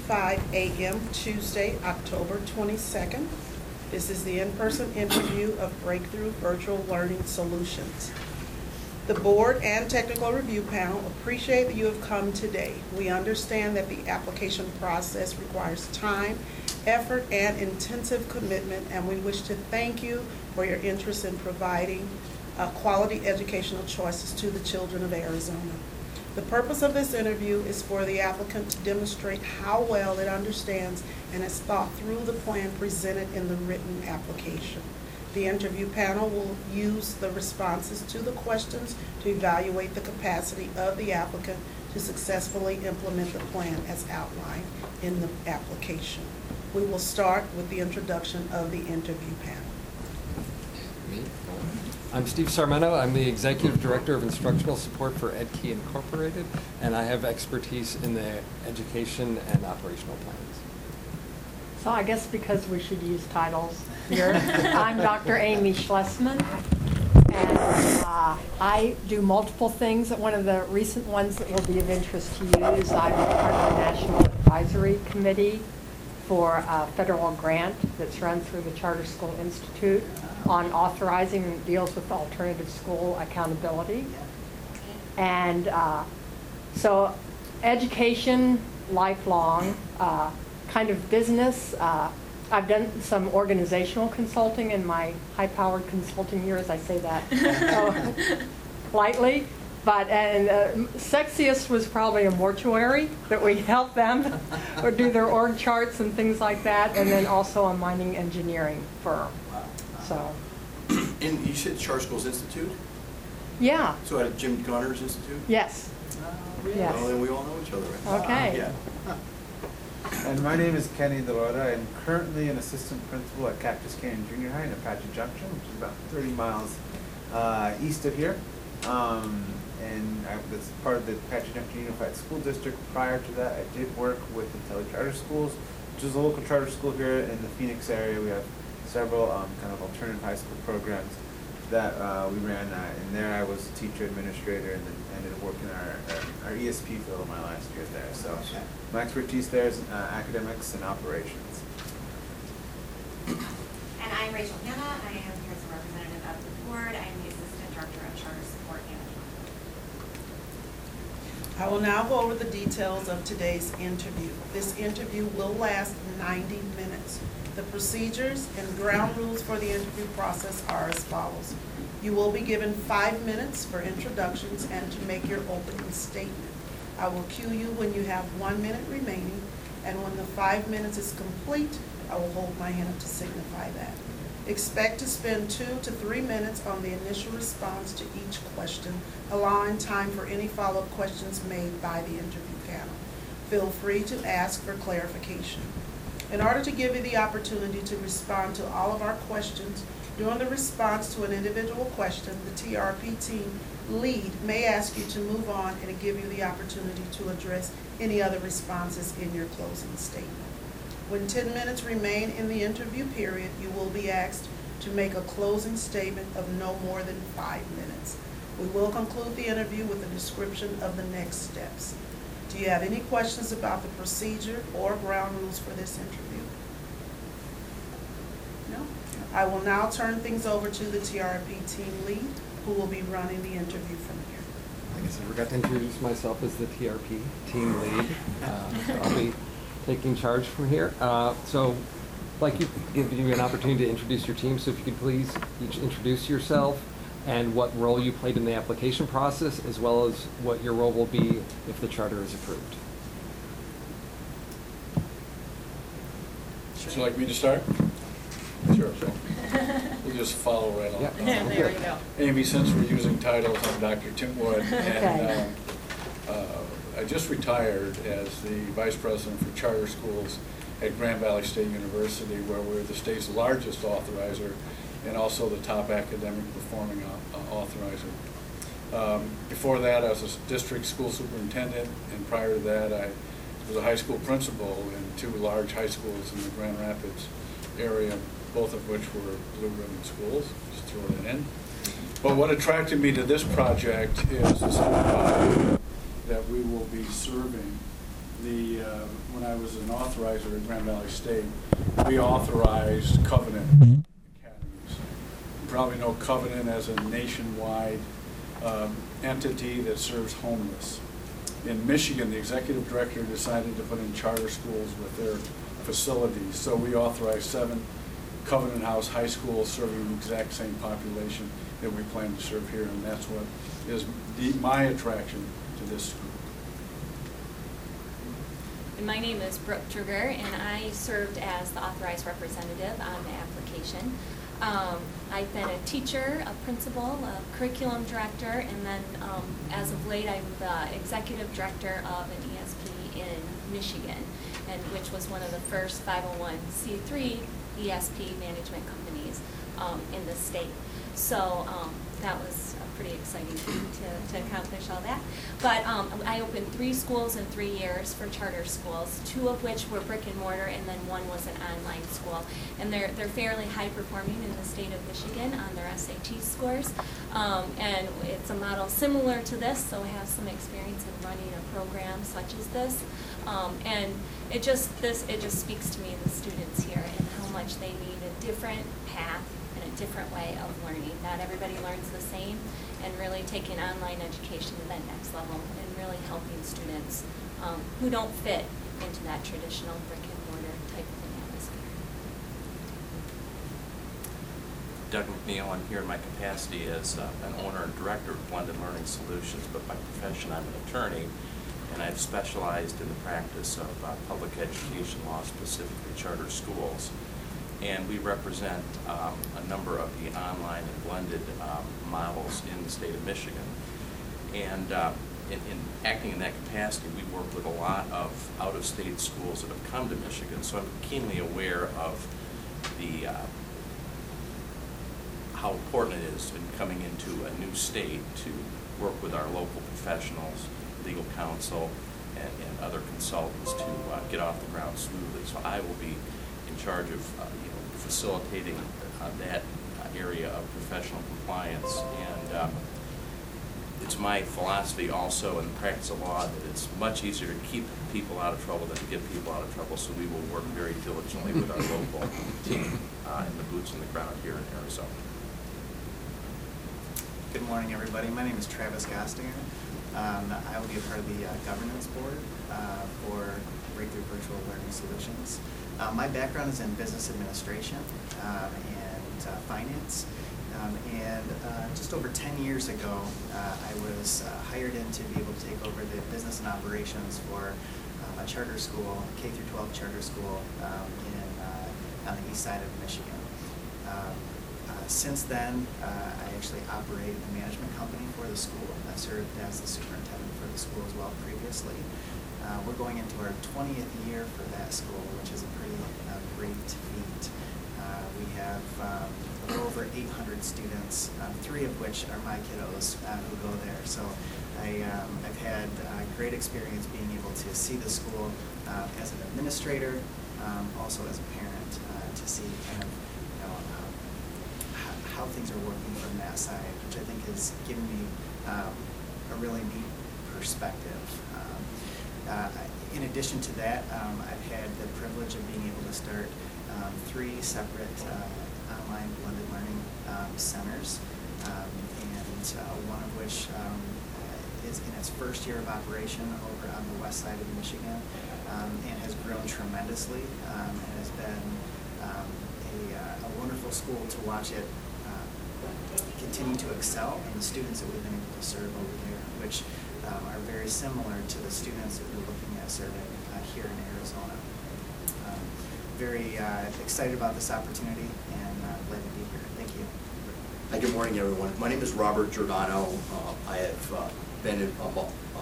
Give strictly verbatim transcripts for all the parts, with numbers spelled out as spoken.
five a m Tuesday, October twenty-second. This is the in-person interview of Breakthrough Virtual Learning Solutions. The board and technical review panel appreciate that you have come today. We understand that the application process requires time, effort, and intensive commitment, and we wish to thank you for your interest in providing uh, quality educational choices to the children of Arizona. The purpose of this interview is for the applicant to demonstrate how well it understands and has thought through the plan presented in the written application. The interview panel will use the responses to the questions to evaluate the capacity of the applicant to successfully implement the plan as outlined in the application. We will start with the introduction of the interview panel. Me? I'm Steve Sarmento. I'm the Executive Director of Instructional Support for EdKey Incorporated, and I have expertise in the education and operational plans. So I guess because we should use titles here, I'm Doctor Amy Schlesman, and uh, I do multiple things. One of the recent ones that will be of interest to you is I'm part of the National Advisory Committee for a federal grant that's run through the Charter School Institute on authorizing and deals with alternative school accountability. And uh, so education, lifelong, uh, kind of business. Uh, I've done some organizational consulting in my high-powered consulting years. I say that so lightly. But and uh, sexiest was probably a mortuary that we help them or do their org charts and things like that, and then also a mining engineering firm. So. And you said Charter Schools Institute? Yeah. So at Jim Gunner's Institute? Yes. Yes. Well, then we all know each other, right? Okay. Yeah. And my name is Kenny DeLora. I'm currently an assistant principal at Cactus Canyon Junior High in Apache Junction, which is about thirty miles uh, east of here. Um, and I was part of the Apache Junction Unified School District. Prior to that, I did work with Intelli Charter Schools, which is a local charter school here in the Phoenix area. We have several um, kind of alternative high school programs that uh, we ran. Uh, and there I was a teacher administrator and then ended up working our, our, our E S P for my last year there. So my expertise there is uh, academics and operations. And I'm Rachel Hanna. I am here as a representative of the board. I am the Assistant Director of Charter Support Management. I will now go over the details of today's interview. This interview will last ninety minutes. The procedures and ground rules for the interview process are as follows. You will be given five minutes for introductions and to make your opening statement. I will cue you when you have one minute remaining, and when the five minutes is complete, I will hold my hand up to signify that. Expect to spend two to three minutes on the initial response to each question, allowing time for any follow-up questions made by the interview panel. Feel free to ask for clarification. In order to give you the opportunity to respond to all of our questions, during the response to an individual question, the T R P team lead may ask you to move on and give you the opportunity to address any other responses in your closing statement. When ten minutes remain in the interview period, you will be asked to make a closing statement of no more than five minutes. We will conclude the interview with a description of the next steps. Do you have any questions about the procedure or ground rules for this interview? No? I will now turn things over to the T R P team lead, who will be running the interview from here. I guess I forgot to introduce myself as the T R P team lead. Uh, so I'll be taking charge from here. Uh, so I'd like to give you an opportunity to introduce your team, so if you could please each introduce yourself and what role you played in the application process, as well as what your role will be if the charter is approved. Would you like me to start? Sure. We'll just follow right along. Yeah. There we go. Amy, since we're using titles, I'm Doctor Tim Wood, Okay. and um, uh, I just retired as the Vice President for Charter Schools at Grand Valley State University, where we're the state's largest authorizer and also the top academic performing uh, authorizer. Um, before that, I was a district school superintendent, and prior to that, I was a high school principal in two large high schools in the Grand Rapids area, both of which were blue ribbon schools. Just throw that in. But what attracted me to this project is the school body that we will be serving the, uh, when I was an authorizer at Grand Valley State, we authorized Covenant Academies. You probably know Covenant as a nationwide um, entity that serves homeless. In Michigan, the executive director decided to put in charter schools with their facilities. So we authorized seven Covenant House high schools serving the exact same population that we plan to serve here, and that's what is the, my attraction to this group. And my name is Brooke Druger, and I served as the authorized representative on the application. Um, I've been a teacher, a principal, a curriculum director, and then um, as of late, I'm the executive director of an E S P in Michigan, and which was one of the first five oh one c three E S P management companies um, in the state. So um, that was a pretty exciting thing to, to accomplish all that. But um, I opened three schools in three years for charter schools, two of which were brick and mortar, and then one was an online school. And they're they're fairly high performing in the state of Michigan on their S A T scores. Um, and it's a model similar to this, so I have some experience in running a program such as this. Um, and it just this it just speaks to me, the students here, and how much they need a different path and a different way of learning. Not everybody learns the same, and really taking online education to that next level and really helping students um, who don't fit into that traditional brick and mortar type of an atmosphere. Doug McNeil, I'm here in my capacity as uh, an owner and director of Blended Learning Solutions, but by profession I'm an attorney, and I've specialized in the practice of uh, public education law, specifically charter schools. And we represent um, a number of the online and blended um, models in the state of Michigan. And uh, in, in acting in that capacity, we work with a lot of out-of-state schools that have come to Michigan. So I'm keenly aware of the uh, how important it is in coming into a new state to work with our local professionals, legal counsel, and, and other consultants to uh, get off the ground smoothly. So I will be in charge of uh, you know, facilitating uh, that uh, area of professional compliance. And um, it's my philosophy also in the practice of law that it's much easier to keep people out of trouble than to get people out of trouble. So we will work very diligently with our local team uh, and the boots on the ground here in Arizona. Good morning, everybody. My name is Travis Gostinger. Um, I will be a part of the uh, governance board uh, for Breakthrough Virtual Learning Solutions. Uh, my background is in business administration um, and uh, finance. Um, and uh, just over ten years ago, uh, I was uh, hired in to be able to take over the business and operations for um, a charter school, K through twelve charter school um, in uh, on the east side of Michigan. Um, uh, since then, uh, I actually operate a management company for the school. I served as the superintendent for the school as well previously. Uh, we're going into our twentieth year for that school, which is a pretty uh, great feat. Uh, we have um, a little over eight hundred students, um, three of which are my kiddos uh, who go there. So I, um, I've had uh, great experience being able to see the school uh, as an administrator, um, also as a parent, uh, to see kind of you know, um, how, how things are working from that side, which I think has given me um, a really neat perspective. Um, uh, in addition to that, um, I've had the privilege of being able to start um, three separate uh, online blended learning um, centers, um, and uh, one of which um, is in its first year of operation over on the west side of Michigan, um, and has grown tremendously, um, and has been um, a, uh, a wonderful school to watch it uh, continue to excel, and the students that we've been able to serve over there, which um, are very similar to the students that we're looking at serving uh, here in Arizona. Um, very uh, excited about this opportunity, and uh, glad to be here. Thank you. Hi, good morning, everyone. My name is Robert Giordano. Uh, I have uh, been a, a,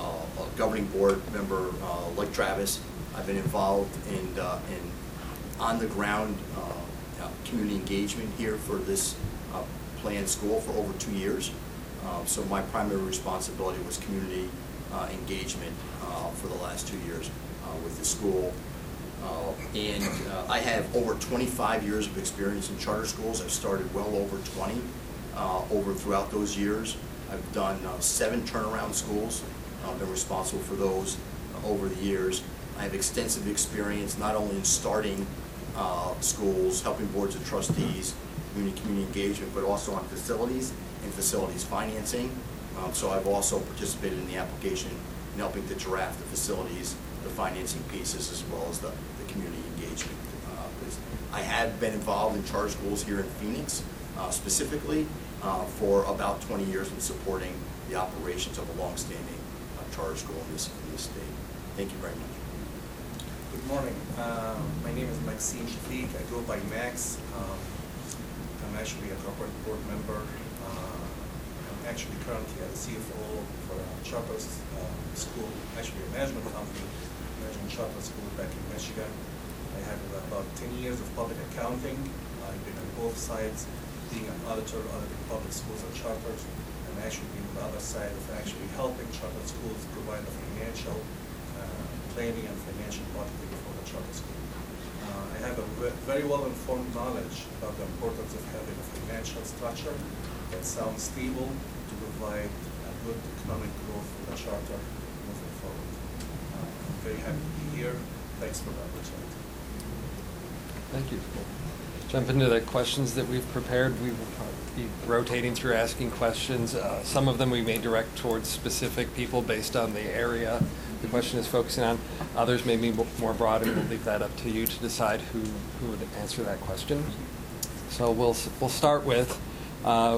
a governing board member uh, like Travis. I've been involved in, uh, in on-the-ground uh, uh, community engagement here for this uh, planned school for over two years. Uh, so my primary responsibility was community uh, engagement uh, for the last two years uh, with the school. Uh, and uh, I have over twenty-five years of experience in charter schools. I've started well over twenty uh, over throughout those years. I've done uh, seven turnaround schools. I've been responsible for those. over the years. I have extensive experience not only in starting uh, schools, helping boards of trustees, community, community engagement, but also on facilities and facilities financing. Um, so I've also participated in the application in helping to draft the facilities, the financing pieces, as well as the, the community engagement. Uh, piece. I have been involved in charter schools here in Phoenix, uh, specifically uh, for about twenty years in supporting the operations of a longstanding uh, charter school in this, in this state. Thank you very much. Good morning. Uh, my name is Maxime Shafiq. I go by Max. Um, I'm actually a corporate board member. Uh, I'm actually currently a C F O for a charter uh, school, actually a management company, management charter school back in Michigan. I have about ten years of public accounting. I've been on both sides, being an auditor, auditing public schools and charters. I'm actually being on the other side of actually helping charter schools provide the financial uh, planning and financial budgeting for the charter school. Uh, I have a very well-informed knowledge about the importance of having a financial structure that sounds stable to provide a good economic growth for the charter moving forward. Uh, I'm very happy to be here. Thanks for the opportunity. Thank you. Jump into the questions that we've prepared. We will be rotating through asking questions. Uh, some of them we may direct towards specific people based on the area the question is focusing on. Others may be more broad, and we'll leave that up to you to decide who, who would answer that question. So we'll we'll start with, uh,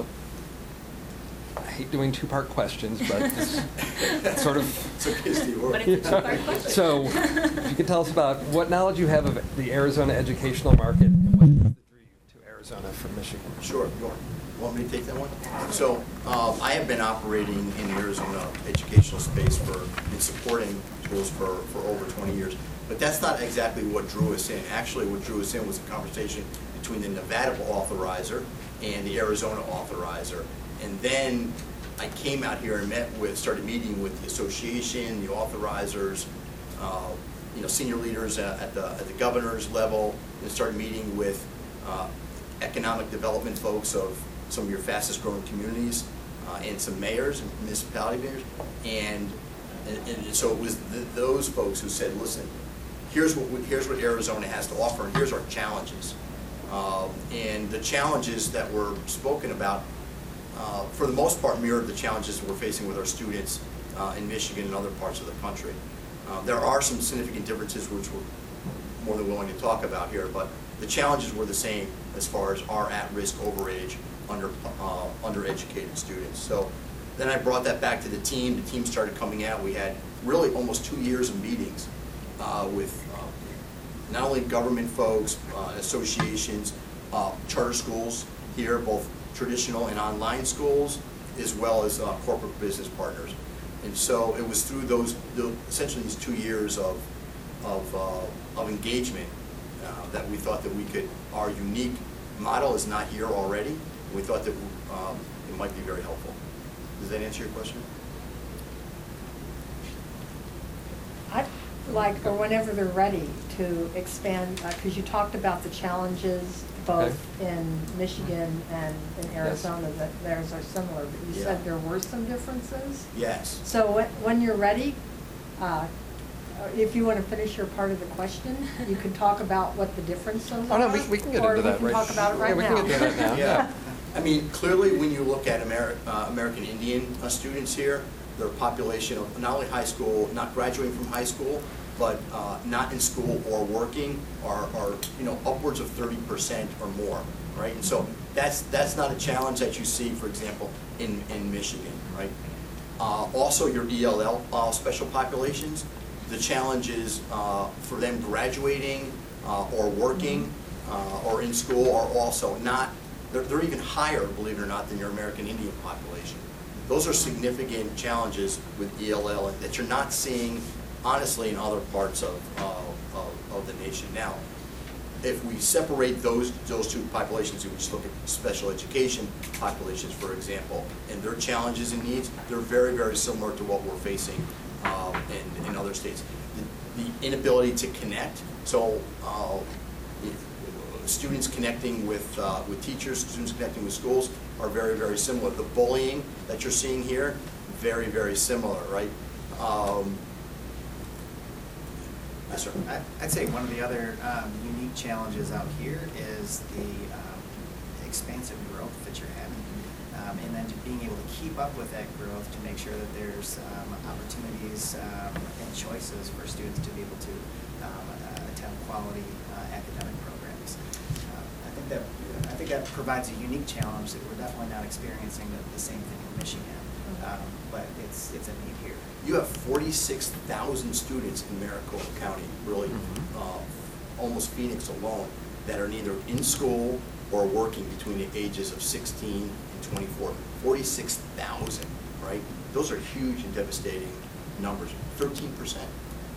I hate doing two-part questions, but it's sort of... It's okay, Steve. We're- But it's a two-part question. So if you could tell us about what knowledge you have of the Arizona educational market and what drew you to Arizona from Michigan. Sure, you want, want me to take that one? So um, I have been operating in the Arizona educational space for, and supporting schools for, for over twenty years. But that's not exactly what drew us in. Actually, what drew us in was a conversation between the Nevada authorizer and the Arizona authorizer. And then I came out here and met with, started meeting with the association, the authorizers, uh, you know, senior leaders at, at the at the governor's level, and started meeting with uh, economic development folks of some of your fastest growing communities, uh, and some mayors and municipality mayors. And, and, and so it was th those folks who said, listen, here's what we, here's what Arizona has to offer, and here's our challenges. Um, and the challenges that were spoken about, uh, for the most part, mirrored the challenges that we're facing with our students uh, in Michigan and other parts of the country. Uh, there are some significant differences which we're more than willing to talk about here, but the challenges were the same as far as our at-risk, overage, under uh, undereducated students. So then I brought that back to the team. The team started coming out. We had really almost two years of meetings uh, with uh, not only government folks, uh, associations, uh, charter schools here, both traditional and online schools, as well as uh, corporate business partners. And so it was through those, the, essentially these two years of, of, uh, of engagement uh, that we thought that we could, our unique model is not here already. We thought that um, it might be very helpful. Does that answer your question? I'd like, or whenever they're ready, to expand, because you talked about the challenges both in Michigan and in Arizona, that theirs are similar, but you Yeah. said there were some differences? Yes. So when- when you're ready, uh, if you want to finish your part of the question, you can talk about what the differences are. Oh, no, we, we can get into that, Or we right? can talk about it right now. Yeah, we can get into that now, yeah. I mean, clearly, when you look at Ameri uh, American Indian uh, students here, their population of not only high school, not graduating from high school, but uh, not in school or working are, are you know, upwards of thirty percent or more, right? And so that's that's not a challenge that you see, for example, in, in Michigan, right? Uh, also, your E L L uh, special populations, the challenges uh, for them graduating uh, or working uh, or in school are also not, they're, they're even higher, believe it or not, than your American Indian population. Those are significant challenges with E L L that you're not seeing, honestly, in other parts of, uh, of, of the nation. Now, if we separate those, those two populations, if we just look at special education populations, for example, and their challenges and needs, they're very, very similar to what we're facing um, in, in other states. The, the inability to connect, so uh, students connecting with, uh, with teachers, students connecting with schools are very, very similar. The bullying that you're seeing here, very, very similar, right? Um, Yes, sir. I- I'd say one of the other um, unique challenges out here is the um, expansive growth that you're having. Um, And then to being able to keep up with that growth to make sure that there's um, opportunities um, and choices for students to be able to um, uh, attend quality uh, academic programs. Uh, I think that, I think that provides a unique challenge that we're definitely not experiencing the the same thing in Michigan. Um, But it's, it's a need here. You have forty-six thousand students in Maricopa County, really, Mhm. uh, almost Phoenix alone, that are neither in school or working between the ages of sixteen and twenty-four. forty-six thousand, right? Those are huge and devastating numbers, thirteen percent.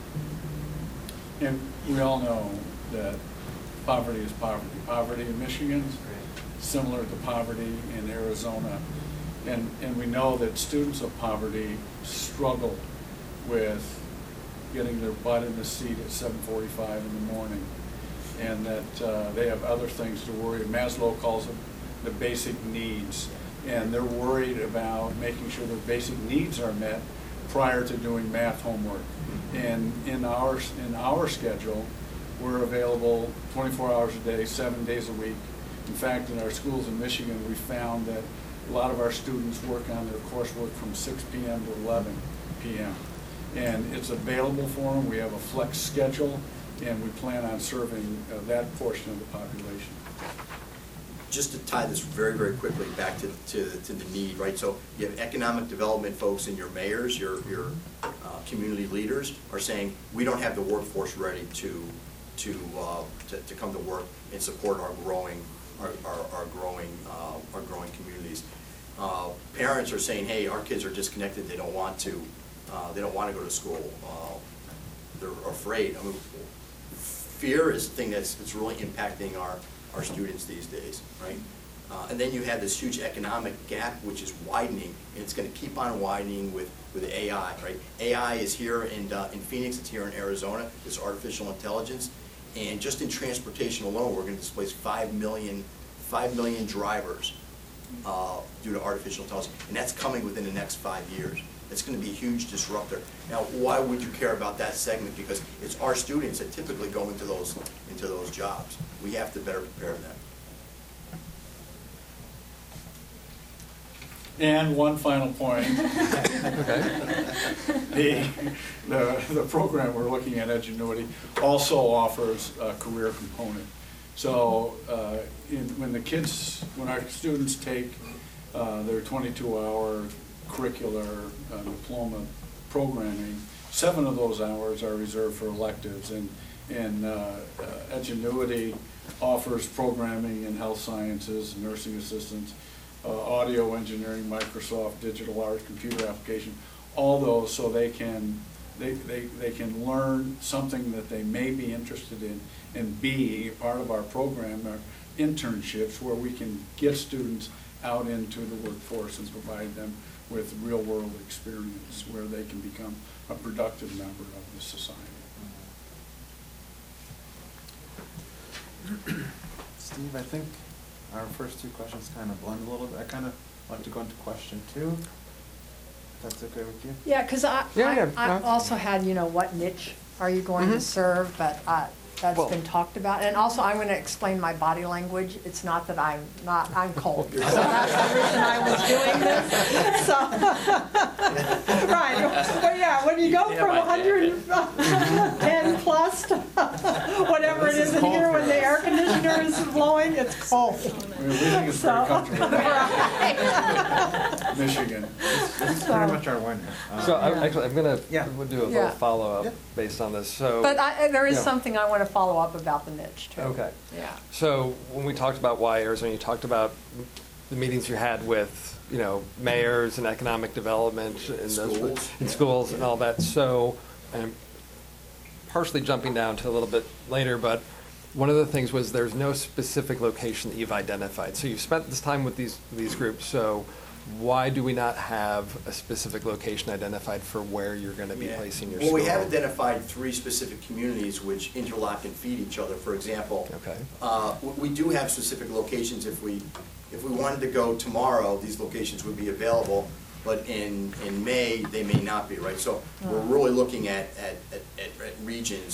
And we all know that poverty is poverty. Poverty in Michigan is similar to poverty in Arizona. And, and we know that students of poverty struggle with getting their butt in the seat at seven forty-five in the morning. And that uh, they have other things to worry. Maslow calls them the basic needs. And they're worried about making sure their basic needs are met prior to doing math homework. And in our, in our schedule, we're available twenty-four hours a day, seven days a week. In fact, in our schools in Michigan, we found that a lot of our students work on their coursework from six p m to eleven p m And it's available for them. We have a flex schedule, and we plan on serving uh, that portion of the population. Just to tie this very, very quickly back to, to, to the need, right? So you have economic development folks and your mayors, your, your uh, community leaders are saying, we don't have the workforce ready to, to, uh, to, to come to work and support our growing, our, our, our growing, uh, our growing communities. Uh, parents are saying, hey, our kids are disconnected, they don't want to, uh, they don't want to go to school. Uh, they're afraid. I mean, fear is the thing that's, that's really impacting our, our students these days, right? Uh, and then you have this huge economic gap which is widening, and it's going to keep on widening with, with A I, right? A I is here in, uh, in Phoenix, it's here in Arizona, it's artificial intelligence, and just in transportation alone, we're going to displace five million, five million drivers uh, due to artificial intelligence, and that's coming within the next five years. It's going to be a huge disruptor. Now, why would you care about that segment? Because it's our students that typically go into those, into those jobs. We have to better prepare them. And one final point. Okay. The, the, the program we're looking at, Edgenuity, also offers a career component. So uh, in, when the kids, when our students take uh, their twenty-two hour curricular uh, diploma programming, seven of those hours are reserved for electives. And, and uh, uh, Edgenuity offers programming in health sciences, nursing assistants, uh, audio engineering, Microsoft, digital art, computer application, all those so they can, they, they, they can learn something that they may be interested in, and be part of our program are internships where we can get students out into the workforce and provide them with real-world experience where they can become a productive member of the society. Steve, I think our first two questions kind of blend a little bit. I kind of like to go into question two, if that's okay with you. Yeah, because I, Yeah, yeah, I, I no. also had, you know, what niche are you going to Mhm. serve, but uh, that's Well- been talked about. And also, I'm going to explain my body language. It's not that I'm not, I'm cold. So that's the reason I was doing this. So, right, but yeah, when you go Yeah, from my one hundred ten plus to whatever it is in here, when the air conditioner is blowing, it's cold. We're leaving us very So- comfortable. Right. Michigan. It's pretty much our winner. Uh, So I, actually, I'm gonna Yeah. we'll do a little Yeah. follow-up Yeah. based on this. So, But I, there is Yeah. something I want to follow up about the niche, too. Okay. Yeah. So when we talked about why Arizona, you talked about the meetings you had with, you know, mayors and economic development and those, Schools. in schools and all that. So, I'm partially jumping down to a little bit later, but one of the things was there's no specific location that you've identified. So you've spent this time with these, these groups, so why do we not have a specific location identified for where you're going to be Yeah. placing your Well, school? we have identified three specific communities which interlock and feed each other. For example, Okay. uh, w- we do have specific locations. If we, if we wanted to go tomorrow, these locations would be available, but in, in May, they may not be, right? So we're really looking at, at, at, at regions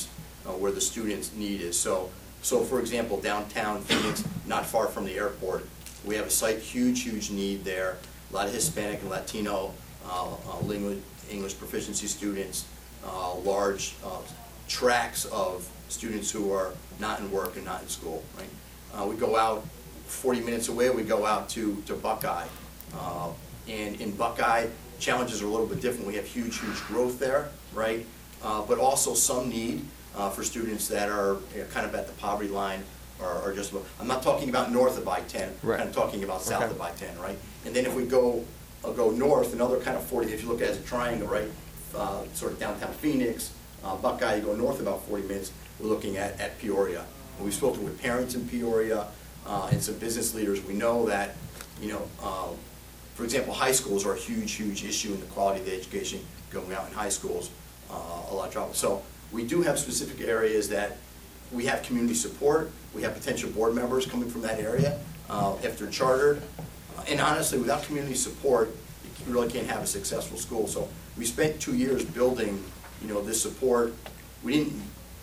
uh, where the student's need is. So, so for example, downtown Phoenix, not far from the airport, we have a site, huge, huge need there. A lot of Hispanic and Latino uh, uh, language, English proficiency students, uh, large uh, tracks of students who are not in work and not in school, right? Uh, we go out forty minutes away, we go out to, to Buckeye. Uh, and in Buckeye, challenges are a little bit different. We have huge, huge growth there, right? Uh, but also some need uh, for students that are you know, kind of at the poverty line or, or just, I'm not talking about north of I ten, Right. I'm talking about south Okay. of I ten, right? And then if we go, uh, go north, another kind of forty, if you look at it as a triangle, right? Uh, sort of downtown Phoenix, uh, Buckeye, you go north about forty minutes, we're looking at, at Peoria. And we've spoken with parents in Peoria uh, and some business leaders. We know that, you know, uh, for example, high schools are a huge, huge issue in the quality of the education going out in high schools, uh, a lot of trouble. So we do have specific areas that we have community support, we have potential board members coming from that area, uh, if they're chartered. Uh, And honestly, without community support, you really can't have a successful school. So we spent two years building, you know, this support. We didn't,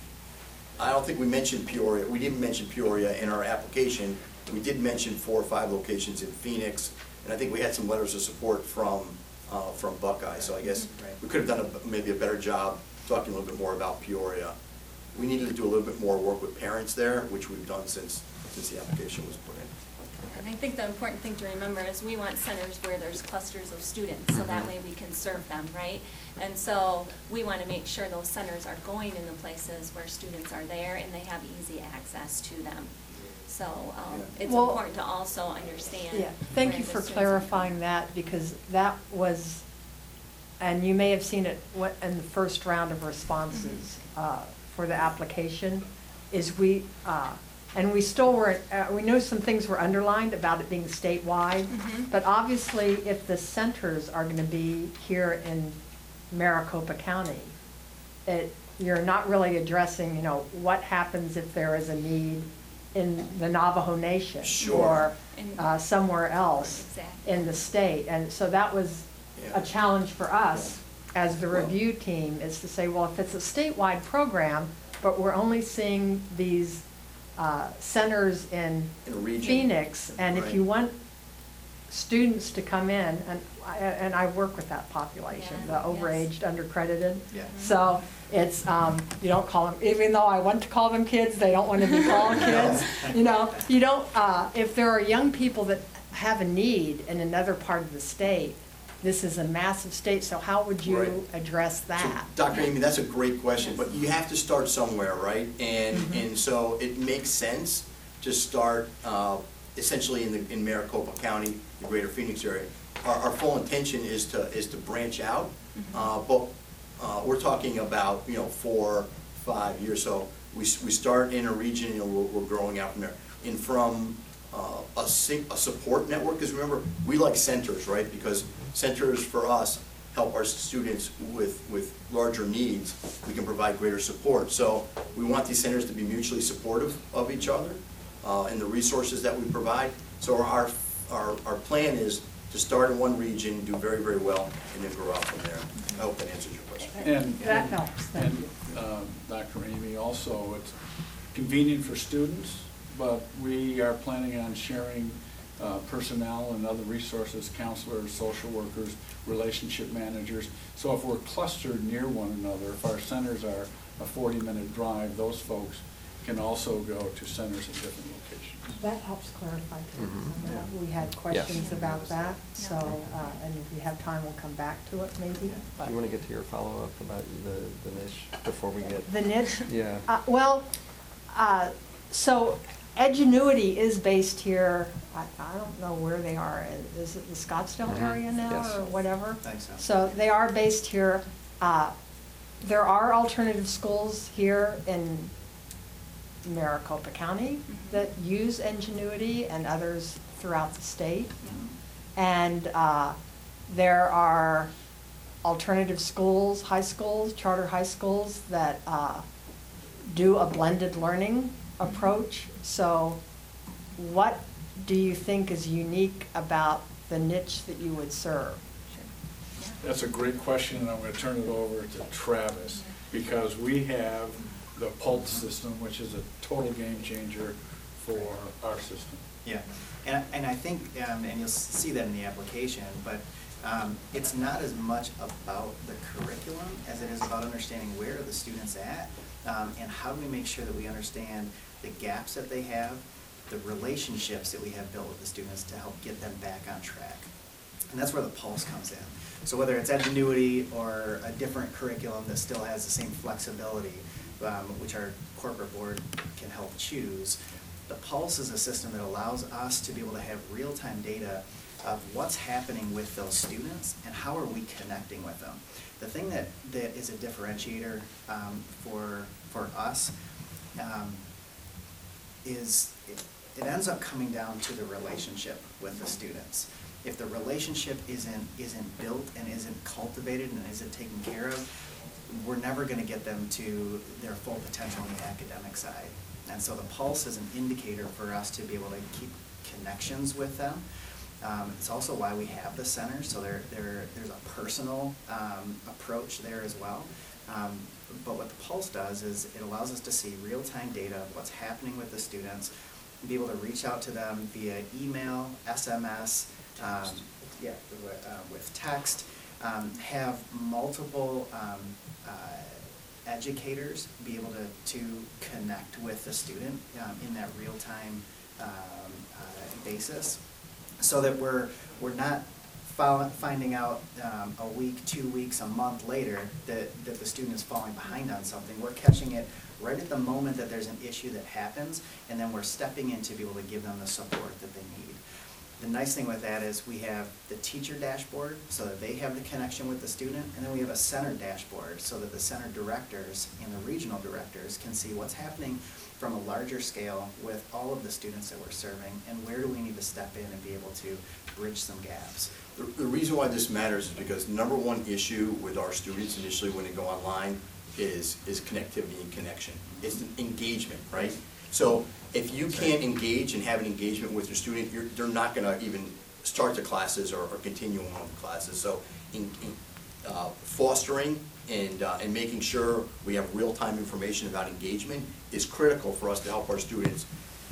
I don't think we mentioned Peoria, we didn't mention Peoria in our application. We did mention four or five locations in Phoenix, and I think we had some letters of support from, uh, from Buckeye. So I guess we could have done a, maybe a better job talking a little bit more about Peoria. We needed to do a little bit more work with parents there, which we've done since, since the application was put in. And I think the important thing to remember is we want centers where there's clusters of students, so that way we can serve them, right? And so we want to make sure those centers are going in the places where students are there and they have easy access to them. So um, it's Well- important to also understand. Yeah, thank where you the for students are clarifying going. that, because that was, and you may have seen it wa- in the first round of responses uh, for the application, is we, uh, and we still were, uh, we know some things were underlined about it being statewide, Mhm. but obviously, if the centers are going to be here in Maricopa County, it, you're not really addressing, you know, what happens if there is a need in the Navajo Nation. Sure. Or In- uh, somewhere else Exactly. in the state. And so that was Yeah. a challenge for us as the Well- review team, is to say, well, if it's a statewide program, but we're only seeing these uh, centers in In a region. Phoenix, and if Right. you want students to come in, and I, and I work with that population, Yeah, the yes. overaged, undercredited. Yeah. So it's, um, you don't call them, even though I want to call them kids, they don't want to be called kids. You know, you don't, uh, if there are young people that have a need in another part of the state, this is a massive state, so how would Right. you address So, that? Doctor Amy, that's a great question, but you have to start somewhere, right? And, Mhm. and so it makes sense to start uh, essentially in the, in Maricopa County, the greater Phoenix area. Our, our full intention is to, is to branch out, uh, but uh, we're talking about, you know, four, five years. So we, s- we start in a region, you know, we're, we're growing out from there. And from uh, a, sig- a support network, because remember, we like centers, right? Because centers for us help our students with, with larger needs. We can provide greater support. So we want these centers to be mutually supportive of each other uh, and the resources that we provide. So our, our, our plan is to start in one region, do very, very well, and then grow out from there. I hope that answers your question. And- That helps, thank And, you. um, Doctor Amy, also, it's convenient for students, but we are planning on sharing uh, personnel and other resources, counselors, social workers, relationship managers. So if we're clustered near one another, if our centers are a forty-minute drive, those folks can also go to centers in different locations. That helps clarify too. Mhm. Uh, We had questions about that, so, uh, and if we have time, we'll come back to it maybe. Do but- you want to get to your follow-up about the, the niche before we get? The niche? Yeah. Uh, Well, uh, so Edgenuity is based here, I, I don't know where they are. Is it the Scottsdale Mhm. area now Yes. or whatever? I think so. So they are based here. Uh, There are alternative schools here in Maricopa County that use Ingenuity, and others throughout the state. And uh, there are alternative schools, high schools, charter high schools that uh, do a blended learning approach. So what do you think is unique about the niche that you would serve? That's a great question, and I'm going to turn it over to Travis, because we have the Pulse system, which is a total game changer for our system. Yeah, and, and I think, um, and you'll see that in the application, but um, it's not as much about the curriculum as it is about understanding where are the students at, um, and how do we make sure that we understand the gaps that they have, the relationships that we have built with the students to help get them back on track. And that's where the Pulse comes in. So whether it's Edgenuity or a different curriculum that still has the same flexibility, um, which our corporate board can help choose, the Pulse is a system that allows us to be able to have real-time data of what's happening with those students and how are we connecting with them. The thing that, that is a differentiator um, for, for us um, is it, it ends up coming down to the relationship with the students. If the relationship isn't, isn't built and isn't cultivated and isn't taken care of, we're never going to get them to their full potential on the academic side. And so the Pulse is an indicator for us to be able to keep connections with them. Um, it's also why we have the center, so there, there, there's a personal um, approach there as well. Um, but what the Pulse does is it allows us to see real-time data of what's happening with the students, and be able to reach out to them via email, S M S, um, yeah, uh, with text, um, have multiple um, uh, educators be able to, to connect with the student um, in that real-time um, uh, basis, so that we're, we're not follow, finding out um, a week, two weeks, a month later that, that the student is falling behind on something. We're catching it right at the moment that there's an issue that happens, and then we're stepping in to be able to give them the support that they need. The nice thing with that is we have the teacher dashboard so that they have the connection with the student, and then we have a center dashboard so that the center directors and the regional directors can see what's happening from a larger scale with all of the students that we're serving, and where do we need to step in and be able to bridge some gaps. The, the reason why this matters is because the number one issue with our students initially when they go online is, is connectivity and connection. It's an engagement, right? So if you can't engage and have an engagement with your student, you're, they're not going to even start the classes or, or continue on with the classes. So in, in, uh, fostering and, uh, and making sure we have real-time information about engagement is critical for us to help our students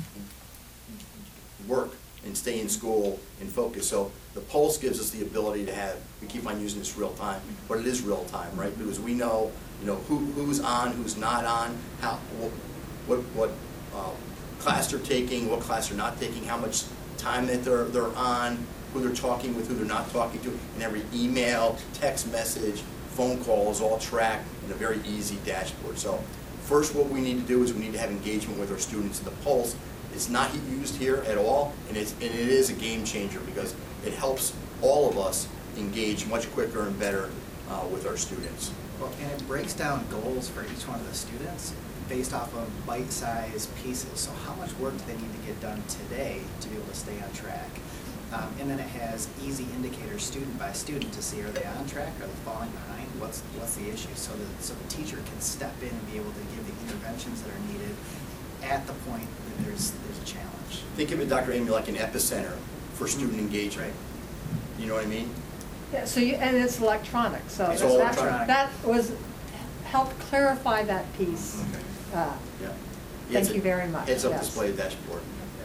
work and stay in school and focus. So the Pulse gives us the ability to have, we keep on using this real time, but it is real time, right? Because we know, you know, who, who's on, who's not on, how, what, what, what uh, class they're taking, what class they're not taking, how much time that they're, they're on, who they're talking with, who they're not talking to, and every email, text message, phone call is all tracked in a very easy dashboard. So first what we need to do is we need to have engagement with our students in the Pulse. It's not used here at all, and, it's, and it is a game changer because it helps all of us engage much quicker and better uh, with our students. Well, and it breaks down goals for each one of the students based off of bite-sized pieces. So how much work do they need to get done today to be able to stay on track? Um, and then it has easy indicators student by student to see, are they on track, are they falling behind, what's, what's the issue? So that so the teacher can step in and be able to give the interventions that are needed at the point that there's, there's a challenge. Think of it, Doctor Amy, like an epicenter for student engagement. Right. You know what I mean? Yeah, so you, and it's electronic, so It's that- all that, electronic. that was, helped clarify that piece. Okay. Uh, Yeah. Thank It's a you very much, Heads-up yes. display dashboard.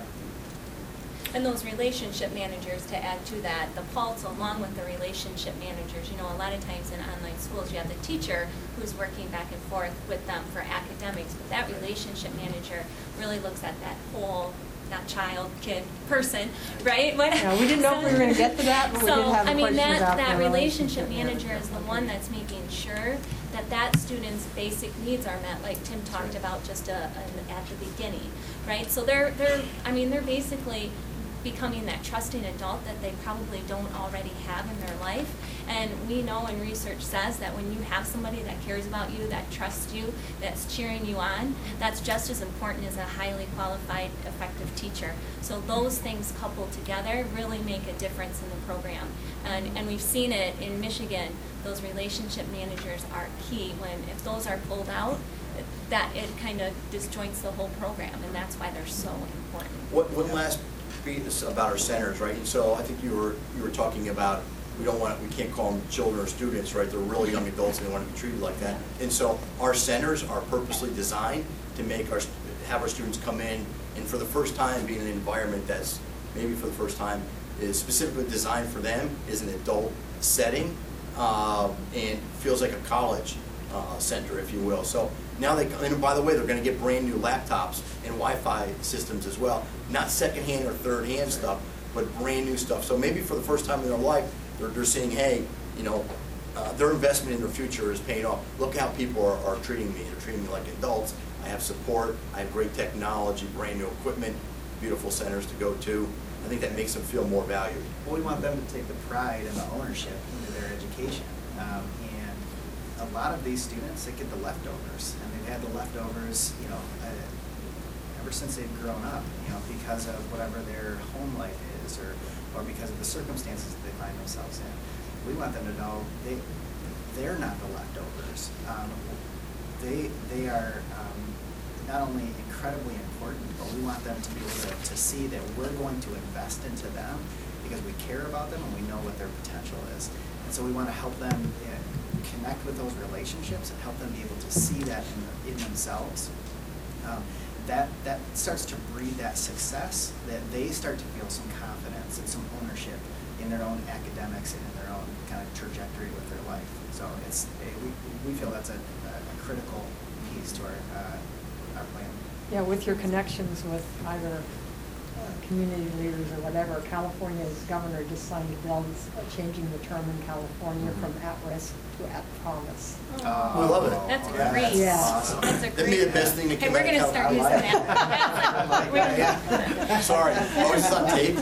And those relationship managers, to add to that, the Pulse along with the relationship managers, you know, a lot of times in online schools, you have the teacher who's working back and forth with them for academics, but that relationship manager really looks at that whole, not child, kid, person, right? What- Yeah, we didn't know if we were gonna get to that, but we did So, have a I mean, question that, about that the relationship relationship manager is the one that's making sure that that student's basic needs are met, like Tim talked about just a, an, at the beginning, right? So they're, they're, I mean, they're basically becoming that trusting adult that they probably don't already have in their life. And we know, and research says, that when you have somebody that cares about you, that trusts you, that's cheering you on, that's just as important as a highly qualified, effective teacher. So those things coupled together really make a difference in the program. And, and we've seen it in Michigan. Those relationship managers are key. When, if those are pulled out, that it kind of disjoints the whole program, and that's why they're so important. What, one last piece about our centers, right? And so I think you were you were talking about we don't want, we can't call them children or students, right? They're really young adults and they want to be treated like that. And so our centers are purposely designed to make our, have our students come in and for the first time be in an environment that's, maybe for the first time, is specifically designed for them, is an adult setting, uh, and feels like a college uh, center, if you will. So now they, and by the way, they're going to get brand new laptops and Wi-Fi systems as well. Not secondhand or third-hand stuff, but brand new stuff. So maybe for the first time in their life, they're, they're seeing, hey, you know, uh, their investment in their future is paying off. Look how people are, are treating me. They're treating me like adults. I have support. I have great technology, brand new equipment, beautiful centers to go to. I think that makes them feel more valued. Well, we want them to take the pride and the ownership into their education. Um, and a lot of these students, they get the leftovers, and they've had the leftovers, you know, uh, ever since they've grown up, you know, because of whatever their home life is, or, or because of the circumstances that they find themselves in. We want them to know they, they're not the leftovers. Um, they, they are um, not only incredibly important, but we want them to be able to, to see that we're going to invest into them because we care about them and we know what their potential is. And so we want to help them you know, connect with those relationships and help them be able to see that in, in themselves. Um, that, that starts to breed that success, that they start to feel some confidence and some ownership in their own academics and in their own kind of trajectory with their life. So it's, we, we feel that's a, a critical piece to our, uh, our plan. Yeah, with your connections with either uh, community leaders or whatever, California's governor just signed a bill that's changing the term in California from at-risk to at-promise. Oh, We love it. That's a yeah, great, Yeah. awesome. that's a That'd great. be the best thing that Hey, came we're out of gonna start California. using that. I like We're that, gonna- yeah. Sorry, oh, it's on tape?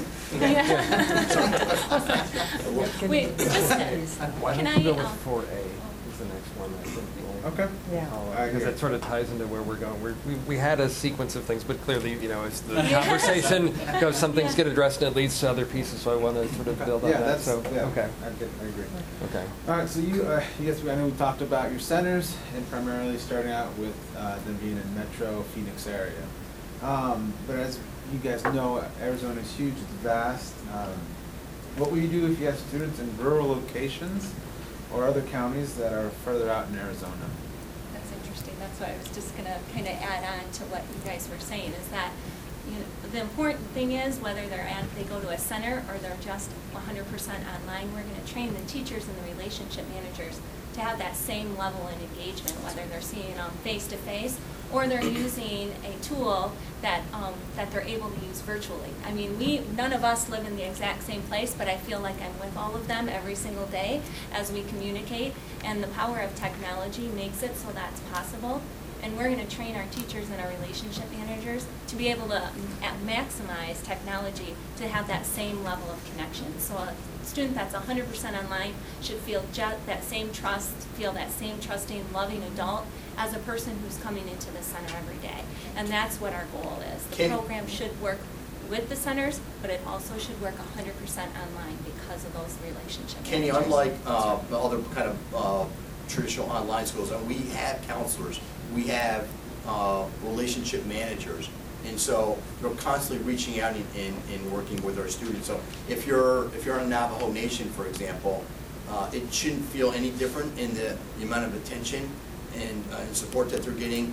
Yeah. Wait, just, Why can don't I, you go with um, four A is the next one, I think. we'll- Okay. Yeah. I'll- I Because agree. that sort of ties into where we're going. We're, we, we had a sequence of things, but clearly, you know, as the Yeah. conversation goes, some things Yeah. get addressed and it leads to other pieces, so I want to sort of build on Yeah, that, that's, so, yeah, okay, I get- I agree. okay. All right, so you, uh, you guys, I know we talked about your centers and primarily starting out with uh, them being in Metro Phoenix area. Um, but as you guys know, Arizona is huge, it's vast. Um, what will you do if you have students in rural locations or other counties that are further out in Arizona? That's interesting. That's what I was just gonna kind of add on to what you guys were saying, is that, you know, the important thing is whether they're at, they go to a center or they're just one hundred percent online, we're gonna train the teachers and the relationship managers to have that same level in engagement, whether they're seeing them face-to-face or they're using a tool that, um, that they're able to use virtually. I mean, we, none of us live in the exact same place, but I feel like I'm with all of them every single day as we communicate, and the power of technology makes it so that's possible. And we're going to train our teachers and our relationship managers to be able to m- maximize technology to have that same level of connection. So a student that's one hundred percent online should feel ju- that same trust, feel that same trusting, loving adult as a person who's coming into the center every day. And that's what our goal is. The Can- program should work with the centers, but it also should work one hundred percent online because of those relationship Kenny, managers. unlike uh, the other kind of uh, traditional online schools, and we have counselors, we have uh, relationship managers, and so they're constantly reaching out and, and, and working with our students. So if you're if you're on Navajo Nation, for example, uh, it shouldn't feel any different in the, the amount of attention and, uh, and support that they're getting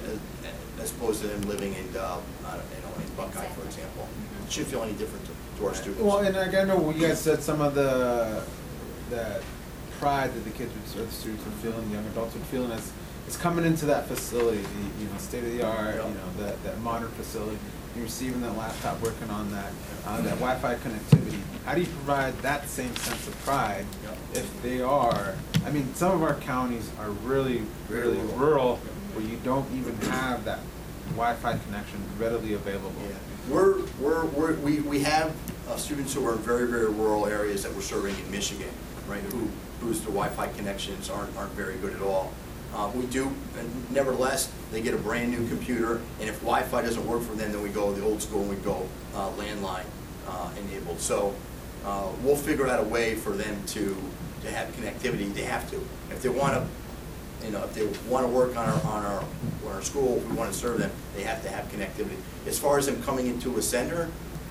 uh, as opposed to them living in uh, I don't know, in Buckeye, for example. It shouldn't feel any different to, to our students. Well, and I know you guys said some of the that pride that the kids would, or the students would feel, and the young adults would feel, as it's coming into that facility, the you know state of the art, Yeah. you know that, that modern facility. You're receiving that laptop, working on that, uh, that Wi-Fi connectivity. How do you provide that same sense of pride Yeah. if they are? I mean, some of our counties are really, Very really rural. rural, where you don't even have that Wi-Fi connection readily available. Yeah, we're, we're, we're, we, we have uh, students who are in very, very rural areas that we're serving in Michigan, right, who, whose the Wi-Fi connections aren't, aren't very good at all. Uh, we do, and nevertheless, they get a brand new computer, and if Wi-Fi doesn't work for them, then we go the old school and we go uh, landline uh, enabled. So uh, we'll figure out a way for them to, to have connectivity. They have to. If they want to, you know, if they want to work on our, on our, on our school, if we want to serve them, they have to have connectivity. As far as them coming into a center,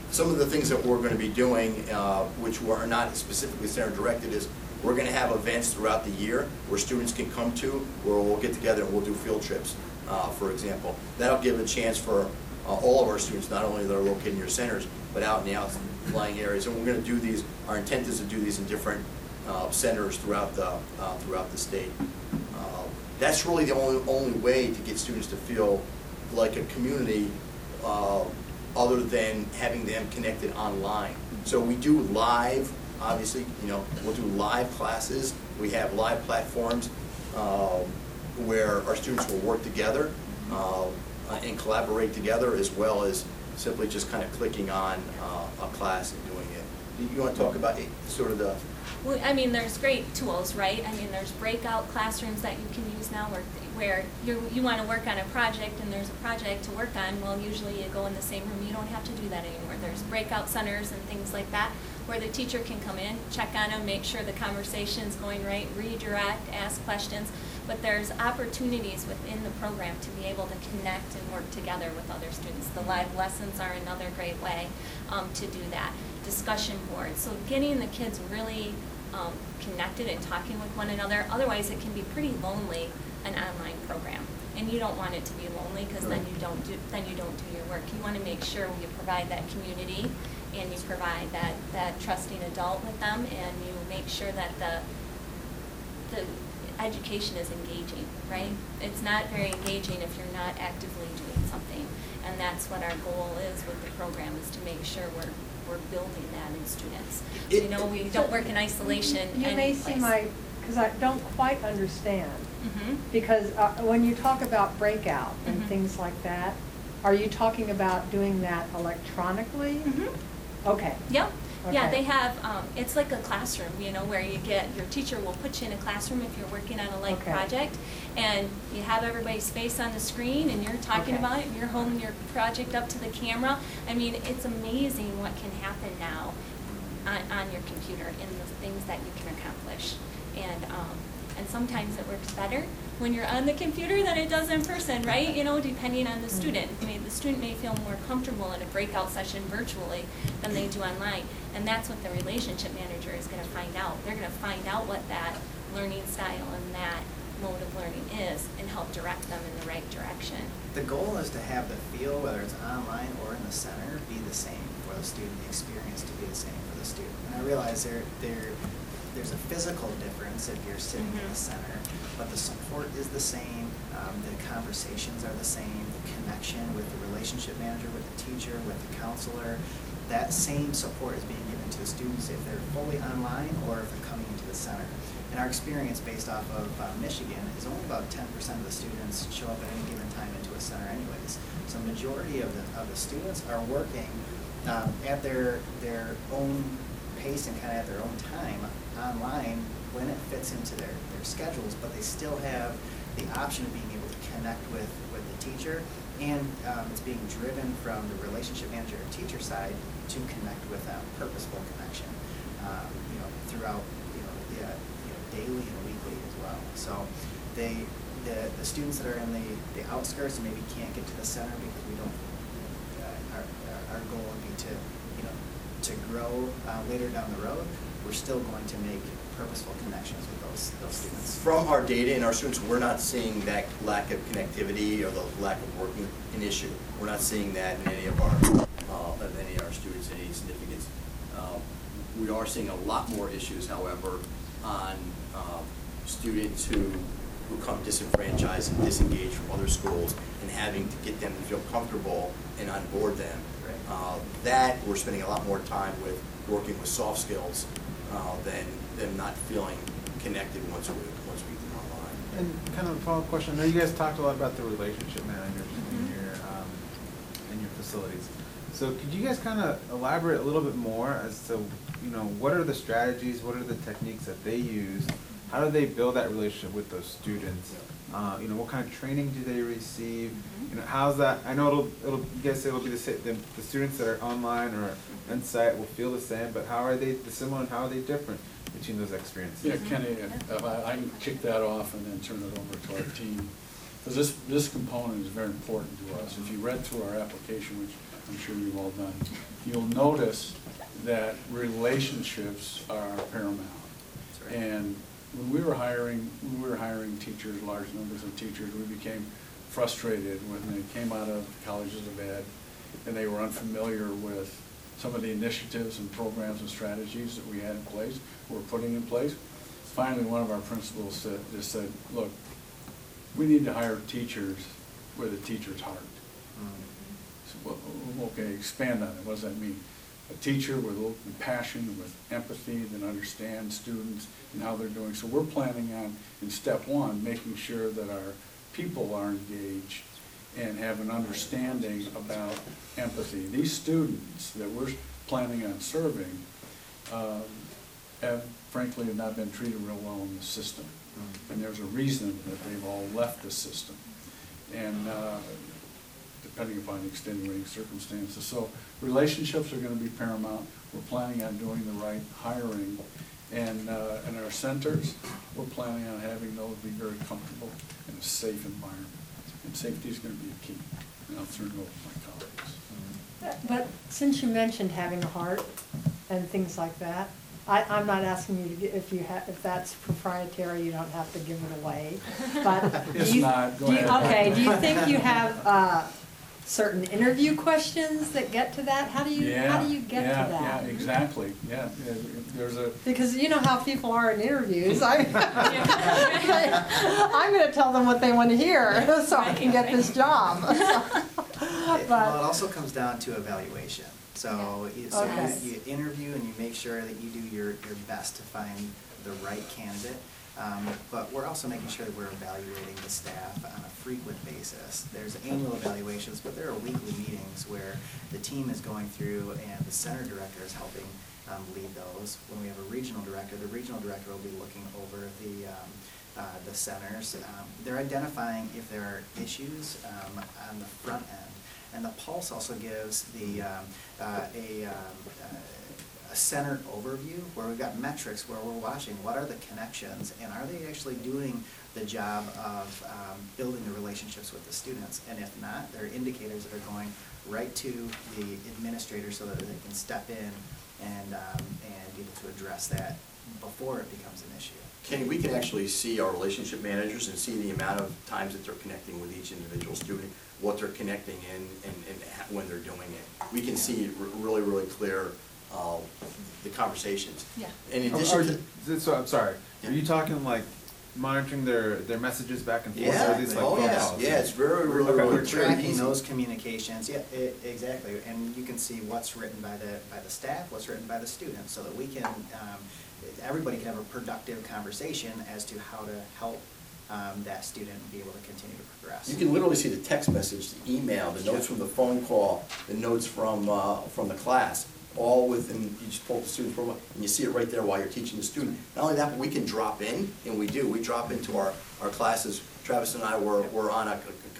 some of the things that we're going to be doing, uh, which were not specifically center directed, is we're going to have events throughout the year where students can come to, where we'll get together and we'll do field trips, uh, for example. That'll give a chance for uh, all of our students, not only that are located in your centers, but out in the outlying areas. And we're going to do these, our intent is to do these in different uh, centers throughout the, uh, throughout the state. Uh, that's really the only, only way to get students to feel like a community, uh, other than having them connected online. So we do live, obviously, you know, we'll do live classes. We have live platforms uh, where our students will work together uh, and collaborate together, as well as simply just kind of clicking on uh, a class and doing it. You want to talk about it, sort of the... Well, I mean, there's great tools, right? I mean, there's breakout classrooms that you can use now where, where you're, you want to work on a project and there's a project to work on. Well, usually you go in the same room. You don't have to do that anymore. There's breakout centers and things like that where the teacher can come in, check on them, make sure the conversation's going right, redirect, ask questions. But there's opportunities within the program to be able to connect and work together with other students. The live lessons are another great way um, to do that. Discussion boards. So getting the kids really um, connected and talking with one another. Otherwise, it can be pretty lonely, an online program. And you don't want it to be lonely because then you don't do then you don't do your work. You want to make sure you provide that community and you provide that, that trusting adult with them, and you make sure that the the education is engaging, right? It's not very engaging if you're not actively doing something. And that's what our goal is with the program, is to make sure we're we're building that in students. It- You know, we don't work in isolation. You any may see place. my, because I don't quite understand. Mhm. Because uh, when you talk about breakout and Mhm. things like that, are you talking about doing that electronically? Mhm. Okay. Yep. Yeah, Okay. they have, um, it's like a classroom, you know, where you get, your teacher will put you in a classroom if you're working on a like Okay. project, and you have everybody's face on the screen, and you're talking Okay. about it, and you're holding your project up to the camera. I mean, it's amazing what can happen now on, on your computer and the things that you can accomplish. And, um, and sometimes it works better when you're on the computer than it does in person, right? You know, depending on the student. I mean, the student may feel more comfortable in a breakout session virtually than they do online. And that's what the relationship manager is going to find out. They're going to find out what that learning style and that mode of learning is and help direct them in the right direction. The goal is to have the feel, whether it's online or in the center, be the same for the student, the experience to be the same for the student. And I realize there, there, there's a physical difference if you're sitting in Mhm. the center, but the support is the same, um, the conversations are the same, the connection with the relationship manager, with the teacher, with the counselor. That same support is being given to the students if they're fully online or if they're coming into the center. And our experience based off of uh, Michigan is only about ten percent of the students show up at any given time into a center anyways. So majority of the, of the students are working um, at their, their own pace and kind of at their own time online when it fits into their, their schedules, but they still have the option of being able to connect with, with the teacher, and um, it's being driven from the relationship manager and teacher side to connect with them, purposeful connection, um, you know, throughout, you know, yeah, you know, daily and weekly as well. So they, the, the students that are in the, the outskirts and maybe can't get to the center because we don't, uh, our, our goal would be to, you know, to grow uh, later down the road. We're still going to make purposeful connections with those, those students. From our data and our students, we're not seeing that lack of connectivity or the lack of working an issue. We're not seeing that in any of our, uh, of any of our students, any significance. Uh, we are seeing a lot more issues, however, on uh, students who who come disenfranchised and disengaged from other schools, and having to get them to feel comfortable and onboard them. Right. Uh, that we're spending a lot more time with working with soft skills uh, than them not feeling connected once we once we come online. And kind of a follow-up question, I know you guys talked a lot about the relationship managers in Mhm. your, um, in your facilities. So could you guys kind of elaborate a little bit more as to, you know, what are the strategies, what are the techniques that they use? How do they build that relationship with those students? Uh, you know, what kind of training do they receive? Mhm. You know, how's that, I know it'll, it'll, you guys say it'll be the same, the, the students that are online or on site will feel the same, but how are they similar and how are they different between those experiences? Yeah, Kenny, if if I, I can kick that off and then turn it over to our team. Because this, this component is very important to us. If you read through our application, which I'm sure you've all done, you'll notice that relationships are paramount. That's right. And when we were hiring, when we were hiring teachers, large numbers of teachers, we became frustrated when they came out of colleges of ed and they were unfamiliar with some of the initiatives and programs and strategies that we had in place, we're putting in place. Finally, one of our principals said, just said, look, we need to hire teachers with a teacher's heart. So, well, okay, expand on it. What does that mean? A teacher with a little compassion, with empathy, that understands students and how they're doing. So we're planning on, in step one, making sure that our people are engaged and have an understanding about empathy. These students that we're planning on serving um, have frankly have not been treated real well in the system. Mm-hmm. And there's a reason that they've all left the system. And uh, depending upon the extenuating circumstances. So relationships are going to be paramount. We're planning on doing the right hiring. And uh, in our centers, we're planning on having those be very comfortable in a safe environment. And safety is going to be a key. And I'll turn it over to my colleagues. But since you mentioned having a heart and things like that, I, I'm not asking you to get, if you have, if that's proprietary, you don't have to give it away. But It's do you, not. Go do you, ahead. okay, do you think you have uh, certain interview questions that get to that? How do you Yeah, how do you get yeah, to that? Yeah, exactly. Yeah, yeah, there's a. Because you know how people are in interviews. I, I'm going to tell them what they want to hear so I can get this job. It, well, it also comes down to evaluation. So, you, so Okay. you, you interview and you make sure that you do your, your best to find the right candidate. Um, but we're also making sure that we're evaluating the staff on a frequent basis. There's annual evaluations, but there are weekly meetings where the team is going through and the center director is helping um, lead those. When we have a regional director, the regional director will be looking over the um, uh, the centers. Um, they're identifying if there are issues um, on the front end. And the Pulse also gives the um, uh, a, um, uh, a centered overview where we've got metrics where we're watching what are the connections and are they actually doing the job of um, building the relationships with the students. And if not, there are indicators that are going right to the administrator so that they can step in and, um, and be able to address that before it becomes an issue. Kenny, we can actually see our relationship managers and see the amount of times that they're connecting with each individual student, what they're connecting in, and, and when they're doing it. We can see r- really, really clear uh, the conversations. Yeah. In Are- addition are to, you- so, I'm sorry, Yeah. are you talking like monitoring their, their messages back and forth? Or yeah, are these like oh phone yes, calls? yeah, it's very, really, Okay. really We're clear. tracking Easy. those communications, yeah, i- exactly, and you can see what's written by the, by the staff, what's written by the students, so that we can, um, everybody can have a productive conversation as to how to help um, that student be able to continue to progress. You can literally see the text message, the email, the notes from the phone call, the notes from, uh, from the class, all within, you just pull up the student profile, and you see it right there while you're teaching the student. Not only that, but we can drop in, and we do, we drop into our, our classes. Travis and I were, were on a,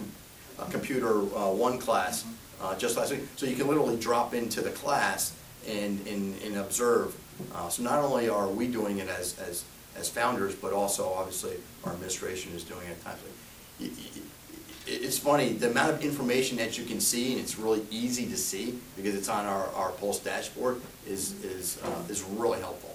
a, a computer uh, one class uh, just last week, so you can literally drop into the class and, and, and observe. Uh, so not only are we doing it as, as, as founders, but also obviously our administration is doing it at times. Y- y- It's funny, the amount of information that you can see, and it's really easy to see because it's on our, our Pulse dashboard, is, is, uh, is really helpful.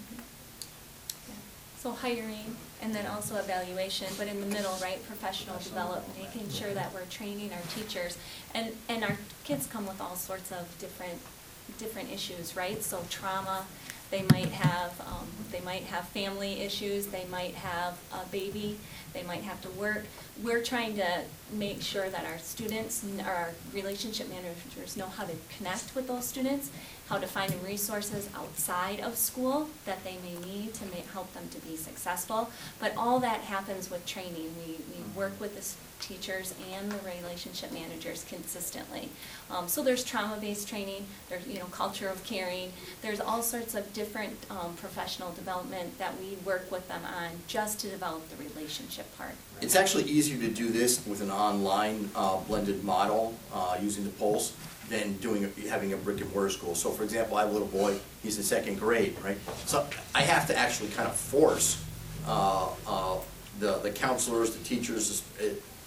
Yeah. So hiring and then also evaluation, but in the middle, right, professional development, making sure that we're training our teachers. And, and our kids come with all sorts of different, different issues, right? So trauma, they might have, um, they might have family issues, they might have a baby, they might have to work. We're trying to make sure that our students, or our relationship managers know how to connect with those students, how to find resources outside of school that they may need to make, help them to be successful. But all that happens with training. We, we work with the s- teachers and the relationship managers consistently. Um, so there's trauma-based training, there's, you know, culture of caring, there's all sorts of different um, professional development that we work with them on just to develop the relationship part. It's actually easier to do this with an online uh, blended model uh, using the Pulse than doing a, having a brick and mortar school. So for example, I have a little boy, he's in second grade, right? So I have to actually kind of force uh, uh, the, the counselors, the teachers, the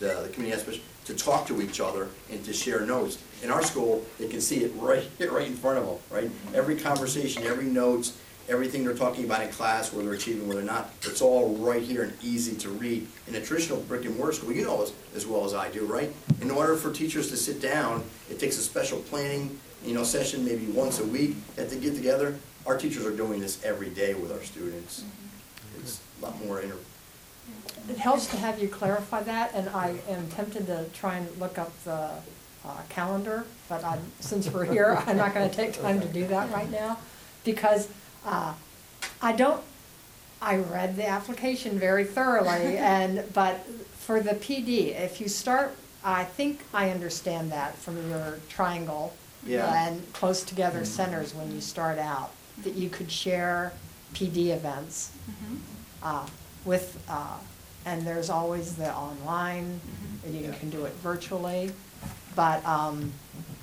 the, the community aspect, to talk to each other and to share notes. In our school, they can see it right, right in front of them, right? Every conversation, every notes, everything they're talking about in class, whether they're achieving, whether they're not, it's all right here and easy to read. In a traditional brick and mortar school, you know as, as well as I do, right? In order for teachers to sit down, it takes a special planning, you know, session, maybe once a week, that they get together. Our teachers are doing this every day with our students. It's a lot more inter. It helps to have you clarify that, and I am tempted to try and look up the uh, calendar, but I'm, since we're here, I'm not going to take time to do that right now, because uh, I don't, I read the application very thoroughly, and but for the P D, if you start, I think I understand that from your triangle Yeah. and close together centers when you start out, that you could share P D events Mhm. uh, with, uh, and there's always the online, Mhm. and you Yeah. can do it virtually. But um,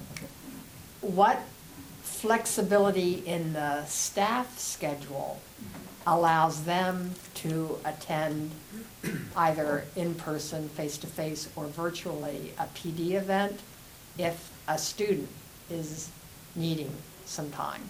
what flexibility in the staff schedule allows them to attend either in person, face-to-face, or virtually a P D event if a student is needing some time?